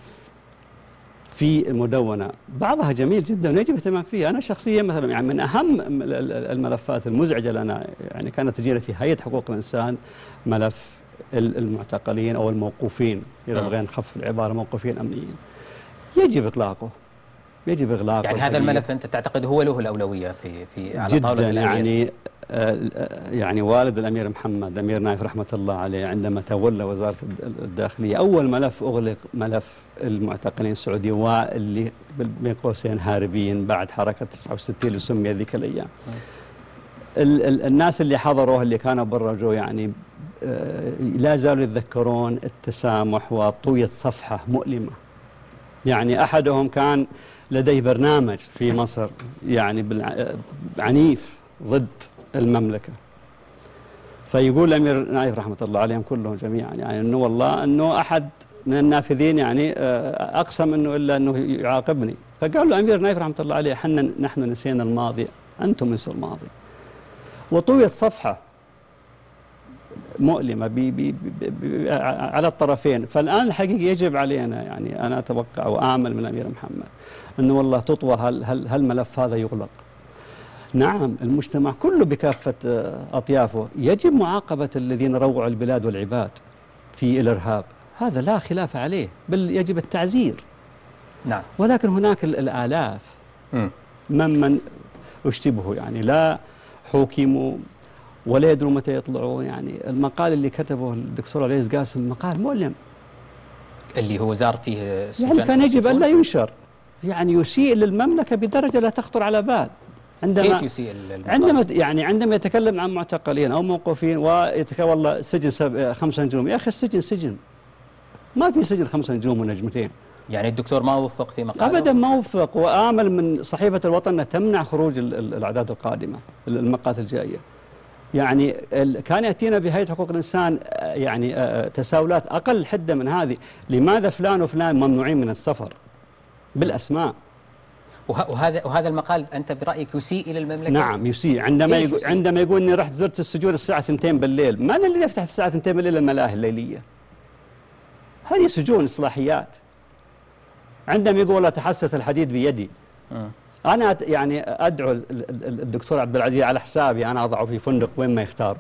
في المدونة، بعضها جميل جدا ويجب الاهتمام فيها. أنا شخصيا مثلا يعني من أهم الملفات المزعجة لنا يعني كانت تجينا في هيئة حقوق الإنسان ملف المعتقلين أو الموقوفين، إذا بغينا نخف العبارة موقوفين أمنيين، يجب إطلاقه، يجب إغلاقه. يعني هذا الملف أنت تعتقد هو له الأولوية في في على طاولة الأمير؟ يعني يعني والد الأمير محمد الأمير نايف رحمة الله عليه عندما تولى وزارة الداخلية أول ملف أغلق ملف المعتقلين السعوديين واللي بين قوسين هاربين بعد حركة تسعة وستين اللي سميت ذيك الأيام. ال ال الناس اللي حضروه اللي كانوا برا جو يعني لا زالوا يتذكرون التسامح وطوية صفحة مؤلمة. يعني أحدهم كان لديه برنامج في مصر يعني عنيف ضد المملكة، فيقول الأمير نايف رحمة الله عليهم كلهم جميعا يعني أنه والله أنه أحد من النافذين يعني أقسم أنه إلا أنه يعاقبني. فقال له الأمير نايف رحمة الله عليه حنا نحن نسينا الماضي، أنتم نسوا الماضي. وطوية صفحة مؤلمة بي بي بي بي على الطرفين. فالآن الحقيقة يجب علينا يعني أنا أتوقع وآمل من الأمير محمد أنه والله تطوى هالملف هذا يغلق. نعم المجتمع كله بكافة أطيافه يجب معاقبة الذين روعوا البلاد والعباد في الإرهاب، هذا لا خلاف عليه، بل يجب التعزير. نعم. ولكن هناك الآلاف ممن اشتبهوا يعني لا حوكموا ولا يدروا متى يطلعون. يعني المقال اللي كتبه الدكتور عبد العزيز قاسم مقال مؤلم اللي هو زار فيه السجن، يعني كان يجب أن لا ينشر، يعني يسيء للمملكة بدرجة لا تخطر على بال. عندما كيف يسيء للمطالب؟ عندما يعني عندما يتكلم عن معتقلين أو موقوفين ويتكلم والله سجن خمسة نجوم، يا أخي السجن سجن، ما في سجن خمسة نجوم ونجمتين. يعني الدكتور ما وفق في مقاله؟ أبدا ما وفق، وآمل من صحيفة الوطن أنها تمنع خروج الأعداد القادمة المقالات الجاية. يعني كان يأتينا بهيئة حقوق الإنسان يعني تساؤلات أقل حدة من هذه، لماذا فلان وفلان ممنوعين من السفر بالأسماء؟ وهذا وهذا المقال أنت برأيك يسيء إلى المملكة؟ نعم يسيء. عندما يقول يسيء؟ عندما يقول إني رحت زرت السجون الساعة اثنتين بالليل، من اللي يفتح الساعة اثنتين بالليل الملاهي الليلية؟ هذه سجون إصلاحيات. عندما يقول لا تحسس الحديد بيدي، م. أنا يعني أدعو الدكتور عبد العزيز على حسابي أنا أضعه في فندق وين ما يختاره،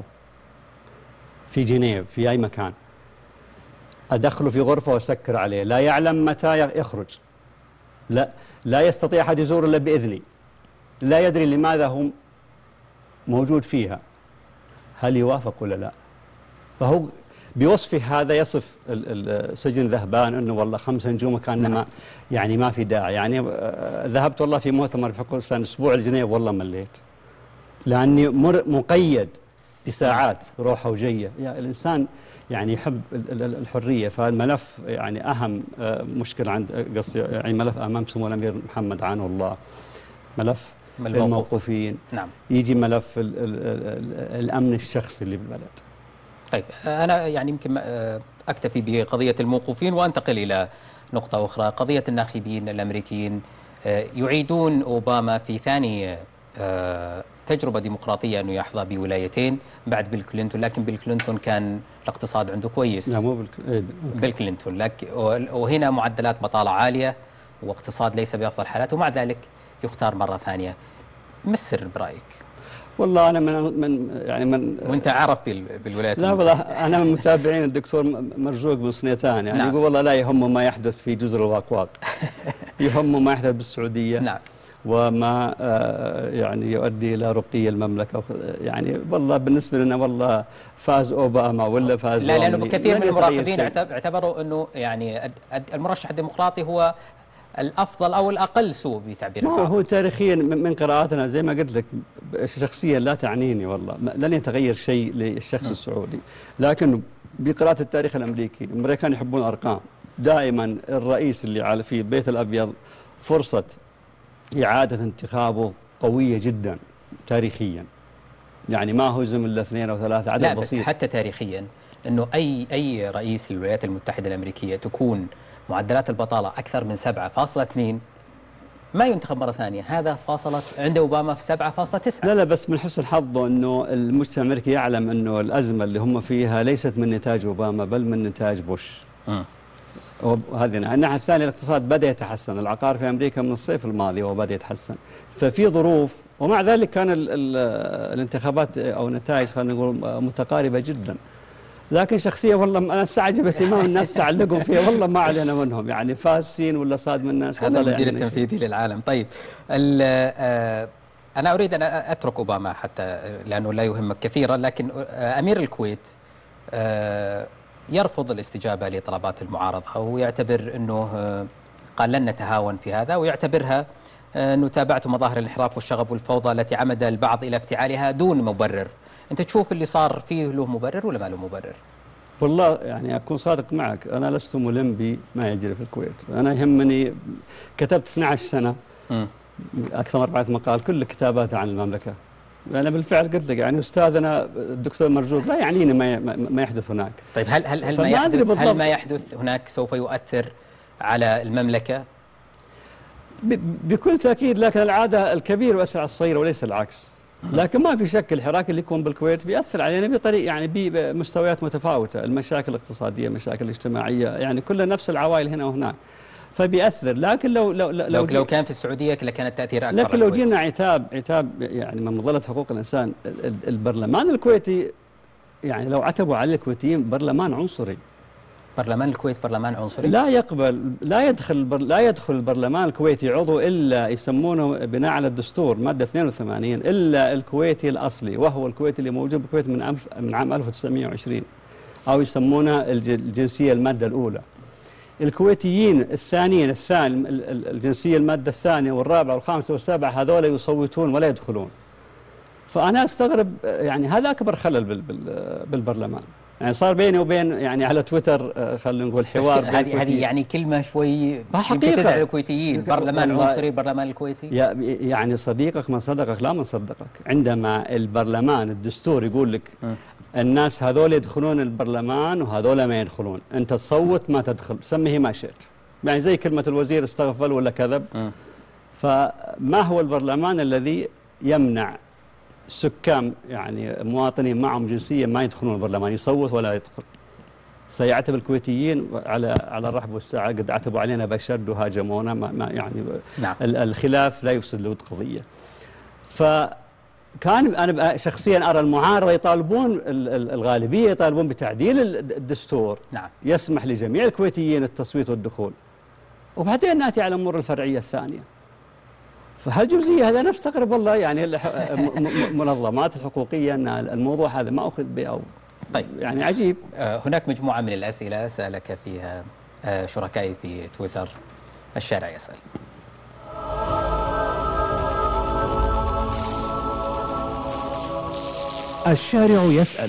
في جنيف في أي مكان، أدخله في غرفة وأسكر عليه، لا يعلم متى يخرج، لا لا يستطيع أحد يزور إلا بإذني، لا يدري لماذا هم موجود فيها، هل يوافق ولا لا؟ فهو بوصفه هذا يصف السجن ذهبان أنه والله خمسة نجوم كان ما يعني ما في داعي. يعني ذهبت والله في مؤتمر في حقوق الإنسان أسبوع الجنيف والله مليت، لأني مقيد بساعات روحة وجية. يعني الإنسان يعني يحب الحرية. فالملف يعني أهم مشكلة عند قصدي يعني ملف أمام سمو الأمير محمد عنه الله ملف الموقوفين. نعم. يجي ملف ال ال ال الأمن الشخصي اللي بالبلد. طيب أنا يعني يمكن أكتفي بقضية الموقوفين وأنتقل إلى نقطة أخرى، قضية الناخبين الأمريكيين. يعيدون أوباما في ثاني تجربة ديمقراطية أنه يحظى بولايتين بعد بيل كلينتون، لكن بيل كلينتون كان الاقتصاد عنده كويس. لا مو بيل كلينتون، لكن وهنا معدلات بطالة عالية واقتصاد ليس بأفضل حالاته، ومع ذلك يختار مرة ثانية. ما السر برأيك؟ والله أنا من من يعني من وأنت عارف بالولايات لا والله أنا من متابعين الدكتور مرزوق بن سنيتان، يعني نعم. يقول والله لا يهمه ما يحدث في جزر الواقواق، يهمه ما يحدث بالسعودية. نعم. وما يعني يؤدي إلى رقي المملكة. يعني والله بالنسبة لنا والله فاز أوباما ولا فاز لا، لأنه كثير من المراقبين اعتبروا أنه يعني المرشح الديمقراطي هو الأفضل أو الأقل سوء بتعبير البعض. هو تاريخيا من قراءاتنا زي ما قلت لك شخصيا لا تعنيني والله، لن يتغير شيء للشخص السعودي، لكن بقراءة التاريخ الأمريكي الأمريكان يحبون الأرقام. دائما الرئيس اللي على في البيت الأبيض فرصة إعادة انتخابه قوية جدا تاريخيا، يعني ما هزم إلا اثنين أو ثلاثة عدد لا بسيط. بس حتى تاريخيا أنه أي أي رئيس للولايات المتحدة الأمريكية تكون معدلات البطالة أكثر من سبعة فاصلة اثنين ما ينتخب مرة ثانية. هذا فاصلت عند أوباما في سبعة فاصلة تسعة. لا لا بس من حسن حظه أنه المجتمع الأمريكي يعلم أنه الأزمة اللي هم فيها ليست من نتاج أوباما بل من نتاج بوش. م. وهذه الناحية الثانية الاقتصاد بدأ يتحسن، العقار في أمريكا من الصيف الماضي وبدأ يتحسن، ففي ظروف، ومع ذلك كان ال ال الانتخابات أو النتائج خلينا نقول متقاربة جدا. لكن شخصيا والله أنا استعجب اهتمام الناس تعلقهم فيها، والله ما علينا منهم، يعني فاز سين ولا صاد من الناس. هذا المدير يعني التنفيذي للعالم. طيب أنا أريد أن أترك أوباما حتى لأنه لا يهمك كثيرا، لكن أمير الكويت يرفض الاستجابة لطلبات المعارضة ويعتبر أنه قال لن نتهاون في هذا، ويعتبرها أنه تابعت مظاهر الانحراف والشغب والفوضى التي عمد البعض إلى افتعالها دون مبرر. أنت تشوف اللي صار فيه له مبرر ولا ما له مبرر؟ والله يعني أكون صادق معك، أنا لست ملم بما يجري في الكويت. أنا يهمني، كتبت اثنتي عشرة سنة م. أكثر من أربعة مقال كل كتاباتي عن المملكة. أنا بالفعل قلت لك يعني أستاذنا الدكتور مرزوق لا يعنيني ما ما يحدث هناك. طيب هل هل هل ما يحدث هل ما يحدث هناك سوف يؤثر على المملكة؟ بكل تأكيد، لكن العادة الكبير يؤثر على الصغير وليس العكس. لكن ما في شك الحراك اللي يكون بالكويت بيأثر علينا بطريق يعني بمستويات متفاوتة، المشاكل الاقتصادية، المشاكل الاجتماعية، يعني كلها نفس العوائل هنا وهناك، فبيأثر. لكن لو لو لو, لو, لو كان في السعودية لكان التأثير أكبر. لكن لو جينا عتاب عتاب يعني من مظلة حقوق الإنسان، البرلمان الكويتي يعني لو عتبوا على الكويتيين برلمان عنصري. برلمان الكويت برلمان عنصري؟ لا يقبل، لا يدخل لا يدخل البرلمان الكويتي عضو إلا يسمونه بناء على الدستور مادة اثنين وثمانين إلا الكويتي الأصلي، وهو الكويتي اللي موجود بالكويت من من عام ألف وتسعمئة وعشرين، أو يسمونه الجنسية المادة الأولى. الكويتيين الثانيين الثاني الجنسية المادة الثانية والرابعة والخامسة والسابعة هذول يصوتون ولا يدخلون. فأنا أستغرب يعني هذا أكبر خلل بالبرلمان. يعني صار بيني وبين يعني على تويتر خلينا نقول حوار. هذه هذه يعني كلمة شوي تزعل الكويتيين، برلمان عنصري البرلمان الكويتي. يعني صديقك من صدقك لا من صدقك. عندما البرلمان الدستور يقول لك م. الناس هذول يدخلون البرلمان وهذول ما يدخلون، أنت تصوت ما تدخل، سميه ما شئت. يعني زي كلمة الوزير استغفل ولا كذب. م. فما هو البرلمان الذي يمنع سكان يعني مواطنين معهم جنسية ما يدخلون البرلمان، يصوت ولا يدخل؟ سيعتب الكويتيين على على الرحب والسعة، قد عتبوا علينا بشد وهاجمونا، ما, ما يعني نعم. الخلاف لا يفسد لود قضية. فكان أنا شخصيا أرى المعارضة يطالبون، الغالبية يطالبون بتعديل الدستور نعم. يسمح لجميع الكويتيين التصويت والدخول، وبعدين نأتي على الأمور الفرعية الثانية. فهالجزئية هذا نستغرب والله، يعني المنظمات الحقوقية أن الموضوع هذا ما أخذ به أو طيب يعني عجيب. هناك مجموعة من الأسئلة سألك فيها شركائي في تويتر. الشارع يسأل. الشارع يسأل: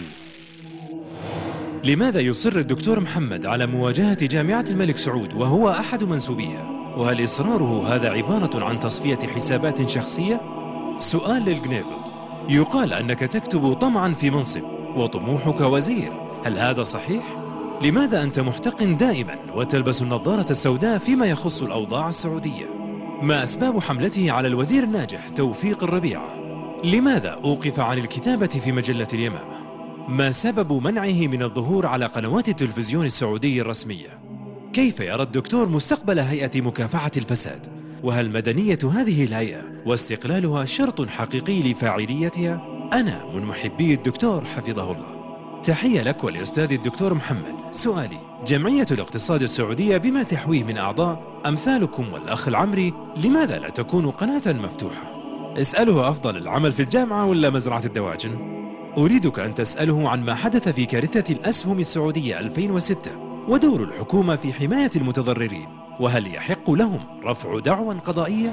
لماذا يصر الدكتور محمد على مواجهة جامعة الملك سعود وهو أحد منسوبيها؟ وهل إصراره هذا عبارة عن تصفية حسابات شخصية؟ سؤال للقنيبط: يقال أنك تكتب طمعا في منصب وطموحك وزير، هل هذا صحيح؟ لماذا أنت محتقن دائما وتلبس النظارة السوداء فيما يخص الأوضاع السعودية؟ ما أسباب حملته على الوزير الناجح توفيق الربيعة؟ لماذا أوقف عن الكتابة في مجلة اليمامة؟ ما سبب منعه من الظهور على قنوات التلفزيون السعودي الرسمية؟ كيف يرى الدكتور مستقبل هيئة مكافحة الفساد؟ وهل مدنية هذه الهيئة واستقلالها شرط حقيقي لفاعليتها؟ أنا من محبي الدكتور حفظه الله. تحية لك ولأستاذي الدكتور محمد. سؤالي: جمعية الاقتصاد السعودية بما تحويه من أعضاء أمثالكم والأخ العمري، لماذا لا تكون قناة مفتوحة؟ اسأله أفضل العمل في الجامعة ولا مزرعة الدواجن؟ أريدك أن تسأله عن ما حدث في كارثة الأسهم السعودية ألفين وستة ودور الحكومة في حماية المتضررين، وهل يحق لهم رفع دعوى قضائية؟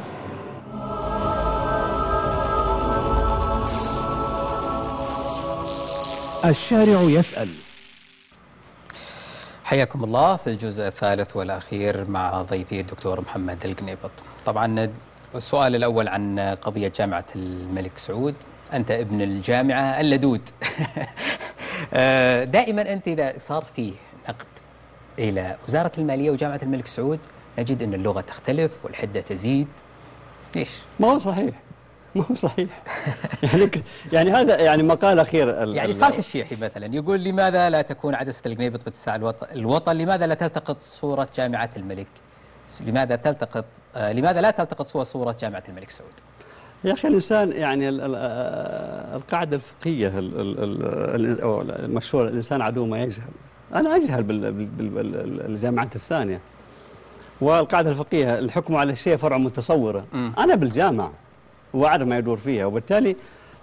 الشارع يسأل. حياكم الله في الجزء الثالث والأخير مع ضيفي الدكتور محمد القنيبط. طبعا السؤال الأول عن قضية جامعة الملك سعود. أنت ابن الجامعة اللدود. دائما أنت إذا صار فيه نقد إلى وزارة المالية وجامعة الملك سعود نجد أن اللغة تختلف والحدة تزيد. ليش؟ ما هو صحيح، ما هو صحيح. يعني يعني هذا يعني مقال أخير. يعني صالح الشيحي مثلا يقول: لماذا لا تكون عدسة القنيبط باتساع الوطن؟ الوطن لماذا لا تلتقط صورة جامعة الملك؟ لماذا تلتقط آه لماذا لا تلتقط صور صورة جامعة الملك سعود؟ يا أخي الإنسان يعني القاعدة الفقهية المشهورة: الإنسان عدو ما يجهل. أنا أجهل بالجامعات الثانية، والقاعدة الفقهية: الحكم على الشيء فرع متصورة. أنا بالجامعة وأعرف ما يدور فيها، وبالتالي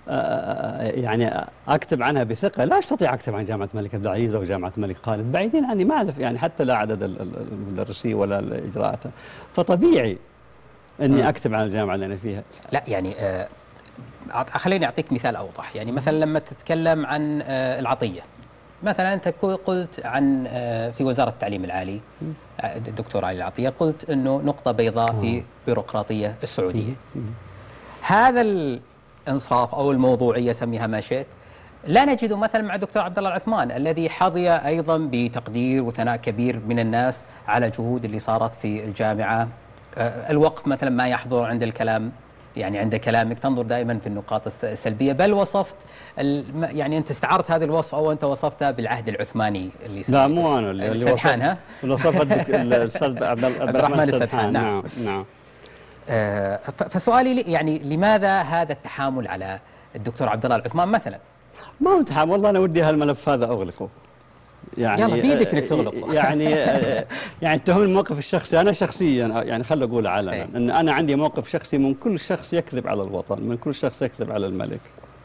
يعني أكتب عنها بثقة. لا أستطيع أكتب عن جامعة الملك عبد العزيز أو جامعة الملك خالد، بعيدين عني، ما أعرف يعني حتى لا عدد المدرسين ولا الإجراءات، فطبيعي أني أكتب عن الجامعة اللي أنا فيها. لا يعني آه خليني أعطيك مثال أوضح. يعني مثلا لما تتكلم عن آه العطية مثلا، أنت قلت عن آه في وزارة التعليم العالي الدكتور علي العطية، قلت أنه نقطة بيضاء في بيروقراطية السعودية. هذا الإنصاف أو الموضوعية سميها ما شئت لا نجده مثلا مع الدكتور عبد الله العثمان، الذي حظي أيضا بتقدير وثناء كبير من الناس على الجهود اللي صارت في الجامعة. الوقف مثلا ما يحضر عند الكلام، يعني عند كلامك تنظر دائما في النقاط السلبية، بل وصفت يعني أنت استعرت هذا الوصف أو أنت وصفته بالعهد العثماني اللي لا مو أنا اللي السدحان. ها وصفت الأستاذ عبد الرحمن السدحان. نعم نعم, نعم. آه فسؤالي يعني لماذا هذا التحامل على الدكتور عبد الله العثمان مثلا؟ ما هو تحامل، والله أنا ودي هالملف هذا أغلقه. يعني يلا بيدك انك تغلقه. يعني يعني تهم الموقف الشخصي. انا شخصيا يعني خلي اقول علنا ان انا عندي موقف شخصي من كل شخص يكذب على الوطن، من كل شخص يكذب على الملك.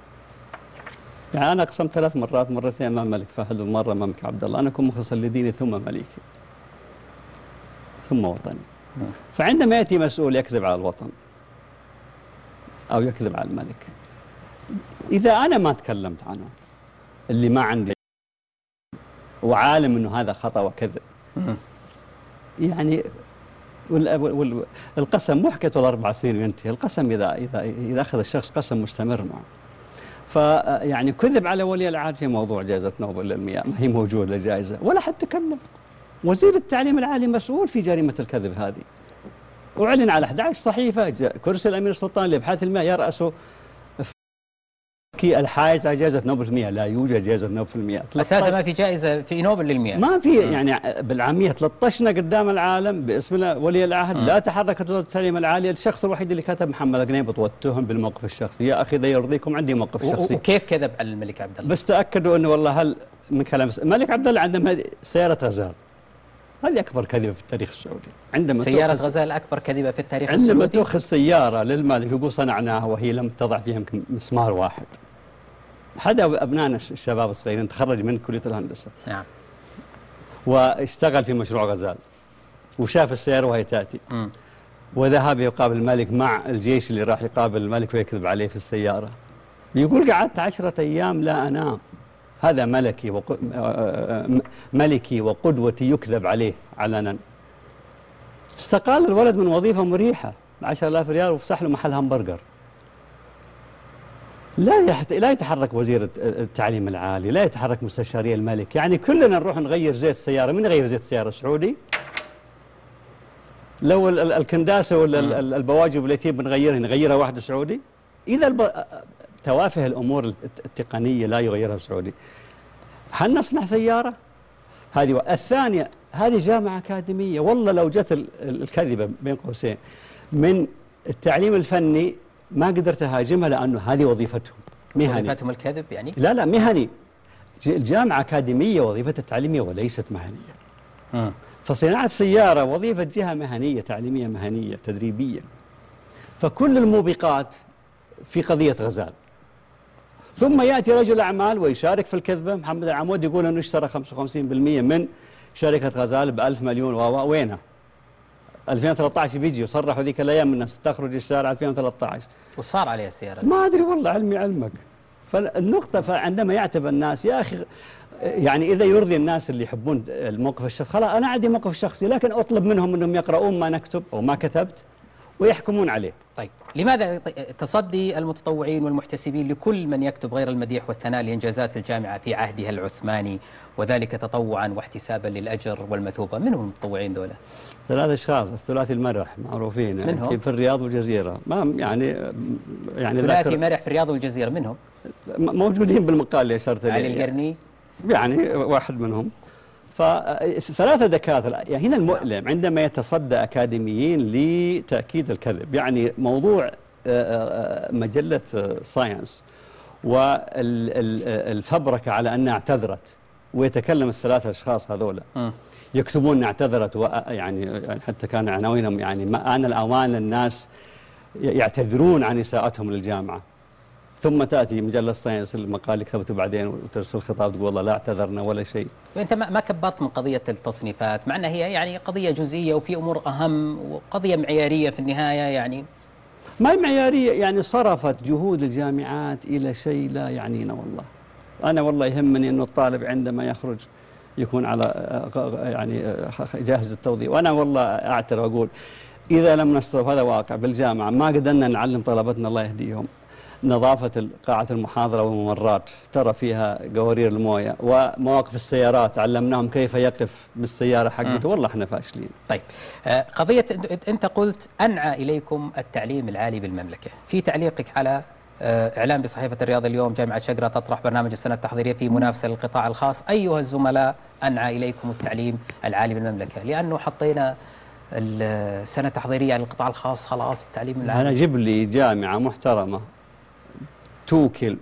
يعني انا اقسم ثلاث مرات، مرتين امام الملك فهد ومره امام الملك عبد الله: انا اكون مخلصا لديني ثم ملكي ثم وطني. فعندما ياتي مسؤول يكذب على الوطن او يكذب على الملك، اذا انا ما تكلمت عنه اللي ما عندي وعالم انه هذا خطا وكذب، يعني القسم مو حكايه الاربع سنين وينتهي. القسم اذا اذا اذا اخذ الشخص قسم مستمر معه، فيعني كذب على ولي العهد في موضوع جائزه نوبل للمياه، ما هي موجوده جائزه ولا حد تكلم. وزير التعليم العالي مسؤول في جريمه الكذب هذه، وعلن على أحد عشر صحيفه. كرسي الامير السلطان لابحاث المياه يرأسه الحائز على جائزة نوبل في المياه. لا يوجد جائزة نوبل في المياه أساسا. ما في جائزة في نوبل للمياه، ما في. يعني بالعامية تلطشنا قدام العالم باسم ولي العهد. لا تحركت وزارة التعليم العالي. الشخص الوحيد اللي كتب محمد القنيبط واتهم بالموقف الشخصي. يا أخي إذا يرضيكم عندي موقف شخصي. وكيف كذب على الملك عبد الله؟ بس تأكدوا أنه والله هل من كلام الملك عبد الله عندما سيارة غزال، هذه أكبر كذبة في التاريخ السعودي. عندما سيارة غزال أكبر كذبة في التاريخ عندما السعودي. عندما تأخذ سيارة للملك يقول صنعناها وهي لم تضع فيها يمكن مسمار واحد. حدا أبنائنا الشباب الصغيرين تخرج من كلية الهندسة. نعم. واشتغل في مشروع غزال وشاف السيارة وهي تأتي. م. وذهب يقابل الملك مع الجيش اللي راح يقابل الملك ويكذب عليه في السيارة. يقول قعدت عشرة أيام لا أنام. هذا ملكي وق... ملكي وقدوتي يكذب عليه علنا. استقال الولد من وظيفة مريحة عشرة آلاف ريال وفتح له محل همبرجر. لا يحت... لا يتحرك وزير التعليم العالي، لا يتحرك مستشاري الملك. يعني كلنا نروح نغير زيت السيارة. من يغير زيت السيارة؟ سعودي؟ لو الكنداسة ولا البواجب التي بنغيرها نغيرها واحد سعودي؟ إذا الب... توافه الأمور التقنية لا يغيرها سعودي. هل نصنع سيارة؟ هذه و... الثانية هذه جامعة أكاديمية. والله لو جت الكذبة بين قوسين من التعليم الفني ما قدرت أهاجمها لأنه هذه وظيفتهم. مهني. وظيفتهم الكذب يعني؟ لا لا مهني. الجامعة أكاديمية وظيفتها تعليمية وليست مهنية. مم. فصناعة السيارة وظيفة جهة مهنية تعليمية مهنية تدريبية. فكل الموبقات في قضية غزال. ثم يأتي رجل أعمال ويشارك في الكذبة. محمد العمود يقول أنه اشترى خمسة وخمسين بالمئة من شركة غزال بألف مليون. ووينها؟ ألفين وثلاثة عشر بيجي وصرحوا ذيك الأيام الناس تخرج الشارع ألفين وثلاثة عشر. وصار عليها السيارة. ما أدري والله علمي علمك. فالنقطة فعندما يعتبر الناس يا أخي يعني إذا يرضي الناس اللي يحبون الموقف الشخصي خلاص أنا عندي موقف شخصي، لكن أطلب منهم أنهم يقرؤون ما نكتب أو ما كتبت ويحكمون عليه. طيب لماذا تصدي المتطوعين والمحتسبين لكل من يكتب غير المديح والثناء لإنجازات الجامعة في عهدها العثماني وذلك تطوعا واحتسابا للأجر والمثوبة؟ من هم المتطوعين دولة؟ ثلاث أشخاص الثلاثي المرح معروفين يعني منهم؟ في الرياض والجزيرة. ما يعني يعني ثلاثي مرح في الرياض والجزيرة منهم؟ موجودين بالمقال اللي أشرت علي القرني يعني واحد منهم. فثلاثة دكاترة. يعني هنا المؤلم عندما يتصدى أكاديميين لتأكيد الكذب. يعني موضوع مجلة ساينس والفبركة على أنها اعتذرت ويتكلم الثلاثة أشخاص هذولا يكتبون أنها اعتذرت يعني حتى كان عناوينهم يعني ما آن الأوان الناس يعتذرون عن إساءتهم للجامعة. ثم تأتي مجلة ساينس المقال اللي كتبته بعدين وترسل خطاب تقول والله لا اعتذرنا ولا شيء. أنت ما كبرت من قضية التصنيفات مع أنها هي يعني قضية جزئية وفي أمور أهم وقضية معيارية في النهاية يعني ما هي معيارية يعني صرفت جهود الجامعات إلى شيء لا يعنينا والله. أنا والله يهمني أنه الطالب عندما يخرج يكون على يعني جاهز التوظيف. وأنا والله أعترف وأقول إذا لم نصرف هذا واقع بالجامعة ما قدرنا نعلم طلبتنا الله يهديهم نظافة قاعة المحاضرة والممرات ترى فيها قوارير الموية ومواقف السيارات علمناهم كيف يقف بالسيارة حقته. والله احنا فاشلين. طيب آه قضية أنت قلت أنعى إليكم التعليم العالي بالمملكة. في تعليقك على آه إعلان بصحيفة الرياض اليوم جامعة شقرة تطرح برنامج السنة التحضيرية في منافسة للقطاع الخاص. أيها الزملاء أنعى إليكم التعليم العالي بالمملكة؟ لأنه حطينا السنة التحضيرية للقطاع الخاص خلاص التعليم العالي. أنا جيب لي جامعة محترمة توكل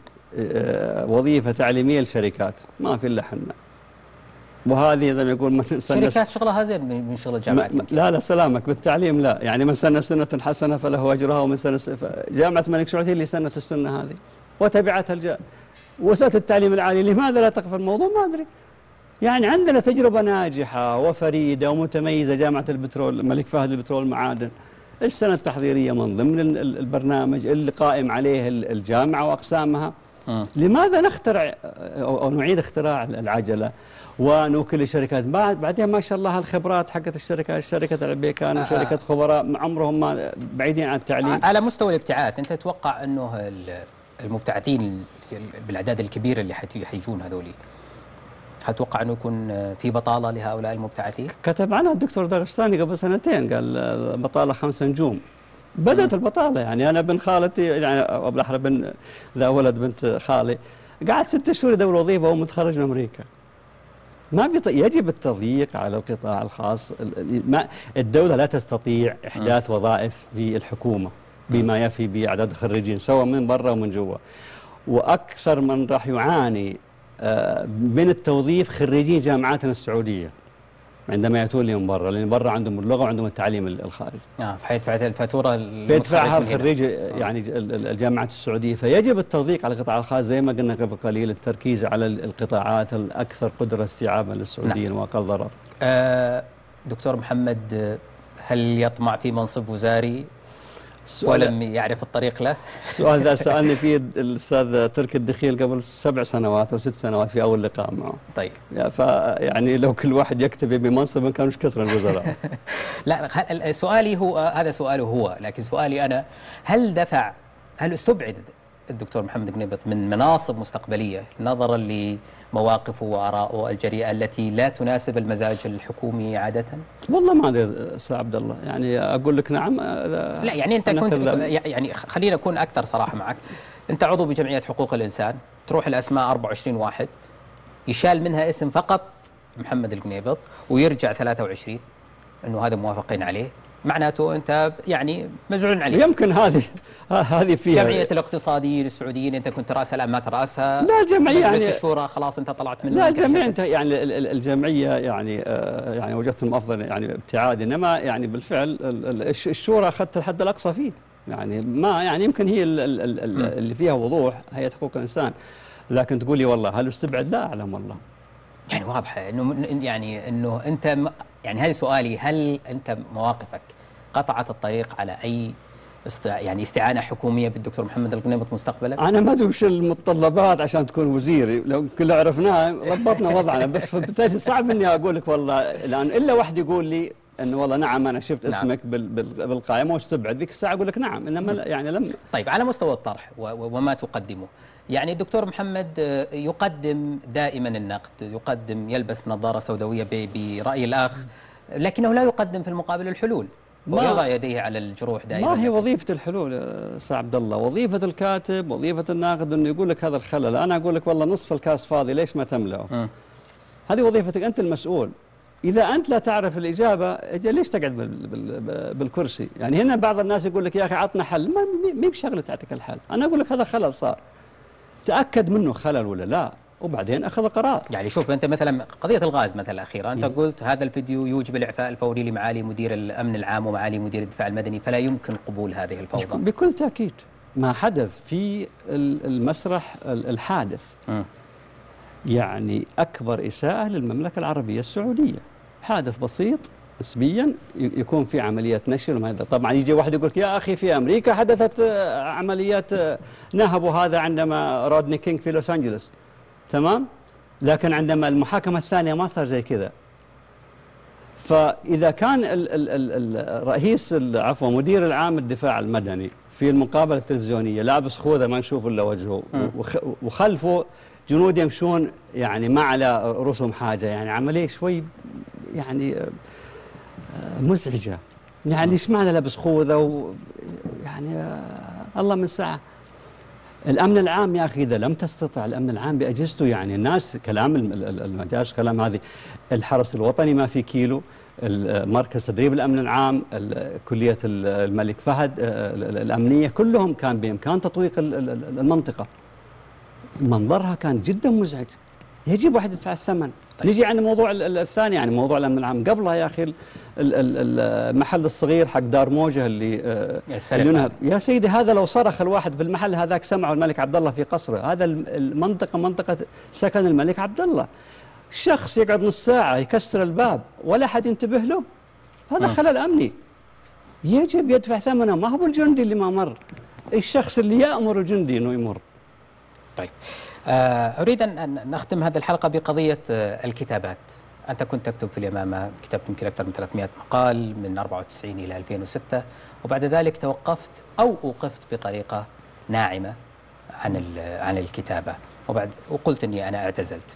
وظيفة تعليمية لشركات ما في إلا حنا. وهذه زي ما يقول من شركات شغلها زين من شغل الجامعات. لا لا سلامك بالتعليم لا يعني من سن سنة حسنة فله أجرها ومن سنة جامعة الملك سعود اللي سنة السنة هذه وتبعتها الجامعة. وزارة التعليم العالي لماذا لا تقف الموضوع ما أدري. يعني عندنا تجربة ناجحة وفريدة ومتميزة جامعة البترول الملك فهد البترول المعادن. السنة التحضيرية من ضمن البرنامج اللي قائم عليه الجامعة وأقسامها. م. لماذا نخترع أو نعيد اختراع العجلة ونوكل الشركات بعدين ما شاء الله الخبرات حقت الشركات شركة العبيكان وشركة خبراء عمرهم ما بعيدين عن التعليم. على مستوى الابتعاث أنت تتوقع أنه المبتعثين بالأعداد الكبيرة اللي حيجون هذولي هل تتوقع أنه يكون في بطالة لهؤلاء المبتعثين؟ كتب عنها الدكتور دغستاني قبل سنتين قال بطالة خمس نجوم. بدأت البطالة يعني أنا بن خالتي يعني بالأحرى بن ذا ولد بنت خالي قعد ستة شهور يدور وظيفة وهو متخرج من أمريكا. ما بيط... يجب التضييق على القطاع الخاص. ما الدولة لا تستطيع إحداث وظائف في الحكومة بما يفي بأعداد الخريجين سواء من برا ومن جوا. وأكثر من راح يعاني من التوظيف خريجي جامعاتنا السعودية عندما يأتون لي من برا لأن برا عندهم اللغة وعندهم التعليم الخارجي. آه فيدفع الفاتورة فيدفعها الخريج يعني الجامعات السعودية. فيجب التضييق على القطاع الخاص زي ما قلنا قبل قليل التركيز على القطاعات الأكثر قدرة استيعابا للسعوديين. نعم. وأقل ضرر. آه دكتور محمد هل يطمع في منصب وزاري ولم يعرف الطريق له؟ السؤال ذا سألني فيه الأستاذ تركي الدخيل قبل سبع سنوات أو ست سنوات في أول لقاء معه. طيب. فيعني لو كل واحد يكتب بمنصب ما كانوش كثر الوزراء. لا سؤالي هو هذا سؤاله هو لكن سؤالي أنا هل دفع هل استبعد الدكتور محمد قنيبط من مناصب مستقبلية نظرا لمواقفه وآرائه الجريئة التي لا تناسب المزاج الحكومي عادة؟ والله ما أدري أستاذ عبد الله يعني أقول لك نعم. لا يعني أنت كنت يعني خلينا أكون أكثر صراحة معك. أنت عضو بجمعية حقوق الإنسان تروح الأسماء أربعة وعشرين واحد يشال منها اسم فقط محمد القنيبط ويرجع ثلاثة وعشرين إنه هذا موافقين عليه معناته أنت يعني مزعول عليه. يمكن هذه هذه فيها جمعية الاقتصاديين السعوديين أنت كنت رأسها الآن ما ترأسها. لا الجمعية مجلس يعني الشورى خلاص أنت طلعت منه. لا الجمعية أنت يعني الجمعية يعني آه يعني وجدتهم أفضل يعني ابتعاد، إنما يعني بالفعل الشورى أخذت الحد الأقصى فيه، يعني ما يعني يمكن هي اللي فيها وضوح هيئة حقوق الإنسان، لكن تقول لي والله هل استبعد؟ لا أعلم والله. يعني واضحة إنه يعني إنه أنت يعني هذا سؤالي، هل أنت مواقفك قطعت الطريق على أي استع... يعني استعانة حكومية بالدكتور محمد القنيبط مستقبلا؟ أنا ما أدري وش المتطلبات عشان تكون وزير، لو كل عرفناها ضبطنا وضعنا، بس فبالتالي صعب إني أقول لك والله، لأن إلا واحد يقول لي إنه والله نعم أنا شفت نعم. اسمك بال... بال... بالقائمة واستبعد، ذيك الساعة أقول لك نعم، إنما يعني لم. طيب على مستوى الطرح و... وما تقدمه، يعني الدكتور محمد يقدم دائما النقد، يقدم يلبس نظارة سوداوية برأي الآخ، لكنه لا يقدم في المقابل الحلول ويضع يديه على الجروح دائما. ما هي وظيفة الحلول أستاذ عبد الله؟ وظيفة الكاتب وظيفة الناقد انه يقول لك هذا الخلل، انا اقول لك والله نصف الكاس فاضي ليش ما تملأه؟ هذه وظيفتك، انت المسؤول. اذا انت لا تعرف الاجابه ليش تقعد بال بال بالكرسي؟ يعني هنا بعض الناس يقول لك يا اخي عطنا حل، ما مي بشغله تعطيك الحل، انا اقول لك هذا خلل صار، تاكد منه خلل ولا لا، وبعدين اخذ قرار. يعني شوف انت مثلا قضيه الغاز مثلا الاخيره، انت قلت هذا الفيديو يوجب الاعفاء الفوري لمعالي مدير الامن العام ومعالي مدير الدفاع المدني، فلا يمكن قبول هذه الفوضى. بكل تاكيد ما حدث في المسرح الحادث م. يعني اكبر اساءه للمملكه العربيه السعوديه، حادث بسيط نسبيا يكون في عمليات نشر وما هذا. طبعا يجي واحد يقول لك يا اخي في امريكا حدثت عمليات نهبوا هذا عندما رودني كينج في لوس انجلوس، تمام؟ لكن عندما المحاكمة الثانية ما صار زي كذا. فإذا كان ال ال ال الرئيس عفوا مدير العام الدفاع المدني في المقابلة التلفزيونية لابس خوذة ما نشوف إلا وجهه وخلفه جنود يمشون يعني ما على رؤوسهم حاجة، يعني عملية شوي يعني مزعجة. يعني ايش معنى لابس خوذة يعني الله من ساعة. الأمن العام يا أخي إذا لم تستطع الأمن العام بأجهزته، يعني الناس كلام المجاز كلام هذه، الحرس الوطني ما في كيلو، مركز تدريب الأمن العام، كلية الملك فهد الأمنية، كلهم كان بإمكان تطويق المنطقة. منظرها كان جدا مزعج، يجب واحد يدفع الثمن. طيب. نجي عند الموضوع الثاني، يعني موضوع الأمن العام قبلها يا أخي المحل الصغير حق دار موجة اللي اللي يا سيدي هذا لو صرخ الواحد في المحل هذاك سمعه الملك عبد الله في قصره، هذا المنطقة منطقة سكن الملك عبد الله، شخص يقعد نص ساعة يكسر الباب ولا أحد ينتبه له، هذا خلل أمني يجب يدفع ثمنه. ما هو الجندي اللي ما مر، الشخص اللي يأمر الجندي إنه يمر. طيب أريد أن نختم هذه الحلقة بقضية الكتابات. أنت كنت تكتب في اليمامة، كتبت يمكن أكثر من ثلاثمئة مقال من أربعة وتسعين إلى ألفين وستة، وبعد ذلك توقفت أو أوقفت بطريقة ناعمة عن عن الكتابة، وبعد وقلت إني أنا اعتزلت.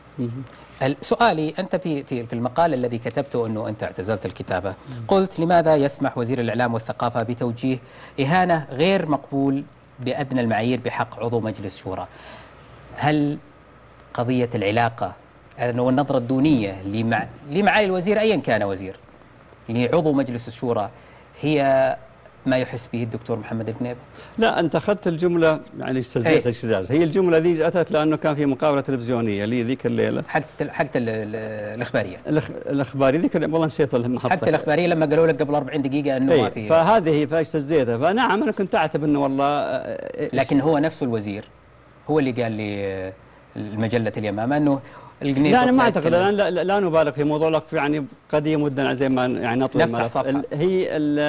سؤالي أنت في في في المقال الذي كتبته أنه أنت اعتزلت الكتابة، قلت لماذا يسمح وزير الإعلام والثقافة بتوجيه إهانة غير مقبول بأدنى المعايير بحق عضو مجلس شورى؟ هل قضية العلاقة والنظرة الدونية لمع... لمعالي الوزير أيا كان وزير لعضو مجلس الشورى هي ما يحس به الدكتور محمد القنيبط؟ لا أنت أخذت الجملة يعني استزيدت اشتزاز، هي الجملة ذي أتت لأنه كان في مقابلة تلفزيونية لي ذيك الليلة حقت حقت الإخبارية الأخ... الإخبارية ذيك والله نسيت المحطة حقت الإخبارية لما قالوا لك قبل أربعين دقيقة أنه ما في، فهذه فاستزيدها. فنعم أنا كنت أعتب أنه والله، لكن هو نفسه الوزير هو اللي قال لي المجلة اليمامة أنه القنيبط. لا أنا ما أعتقد، لا, لا, لا نبالغ في موضوع الوقف، يعني قضية مدة زي ما يعني نطلب نفتح صفحة. هي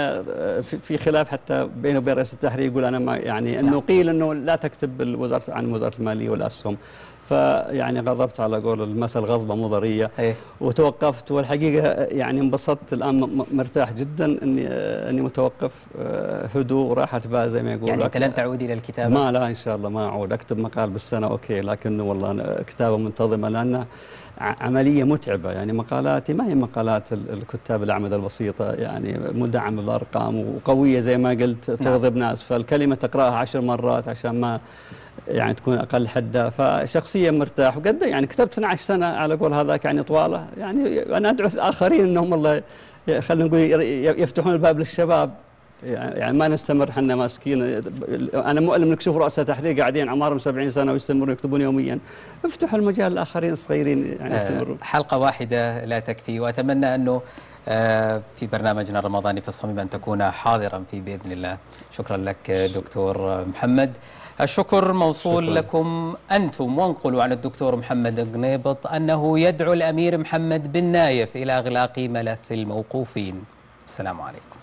في خلاف حتى بينه وبين رئيس التحرير، يقول أنا ما يعني أنه نعم. قيل أنه لا تكتب الوزارة عن وزارة المالية والأسهم، فيعني غضبت على قول المثل غضبة مضرية أيه. وتوقفت. والحقيقة يعني انبسطت الآن مرتاح جدا أني أني متوقف، هدوء وراحة بال زي ما يقول. يعني أنت لن تعود إلى الكتابة؟ ما لا إن شاء الله ما أعود، أكتب مقال بالسنة أوكي، لكنه والله كتابة منتظمة لأنها عملية متعبة. يعني مقالاتي ما هي مقالات الكتاب الأعمدة البسيطة، يعني مدعمة بالأرقام وقوية زي ما قلت تغضب ناس، فالكلمة تقرأها عشر مرات عشان ما يعني تكون أقل حدة. فشخصيا مرتاح، وقد يعني كتبت اثنتي عشرة سنة على قول هذاك يعني طوالة. يعني أنا أدعو الآخرين أنهم الله خلينا نقول يفتحون الباب للشباب، يعني ما نستمر حنا ماسكين. انا مؤلم انك تشوف رؤساء تحرير قاعدين عمرهم سبعين سنه ويستمرون يكتبون يوميا. افتحوا المجال للاخرين الصغيرين يعني يستمرون. حلقه واحده لا تكفي، واتمنى انه في برنامجنا الرمضاني في الصميم أن تكون حاضرا فيه بإذن الله. شكرا لك دكتور محمد. الشكر موصول شكرا. لكم أنتم. وانقلوا عن الدكتور محمد القنيبط أنه يدعو الأمير محمد بن نايف إلى إغلاق ملف الموقوفين. السلام عليكم.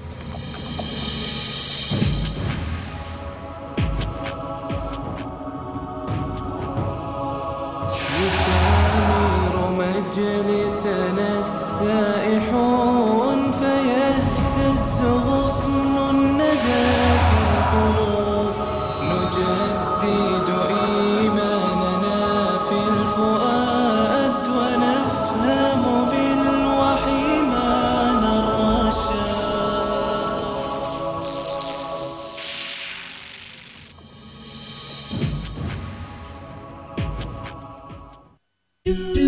مجلسنا السائحون فيهتز غصن الندى في القلوب، نجدد إيماننا في الفؤاد ونفهم بالوحي معنى الرشاد.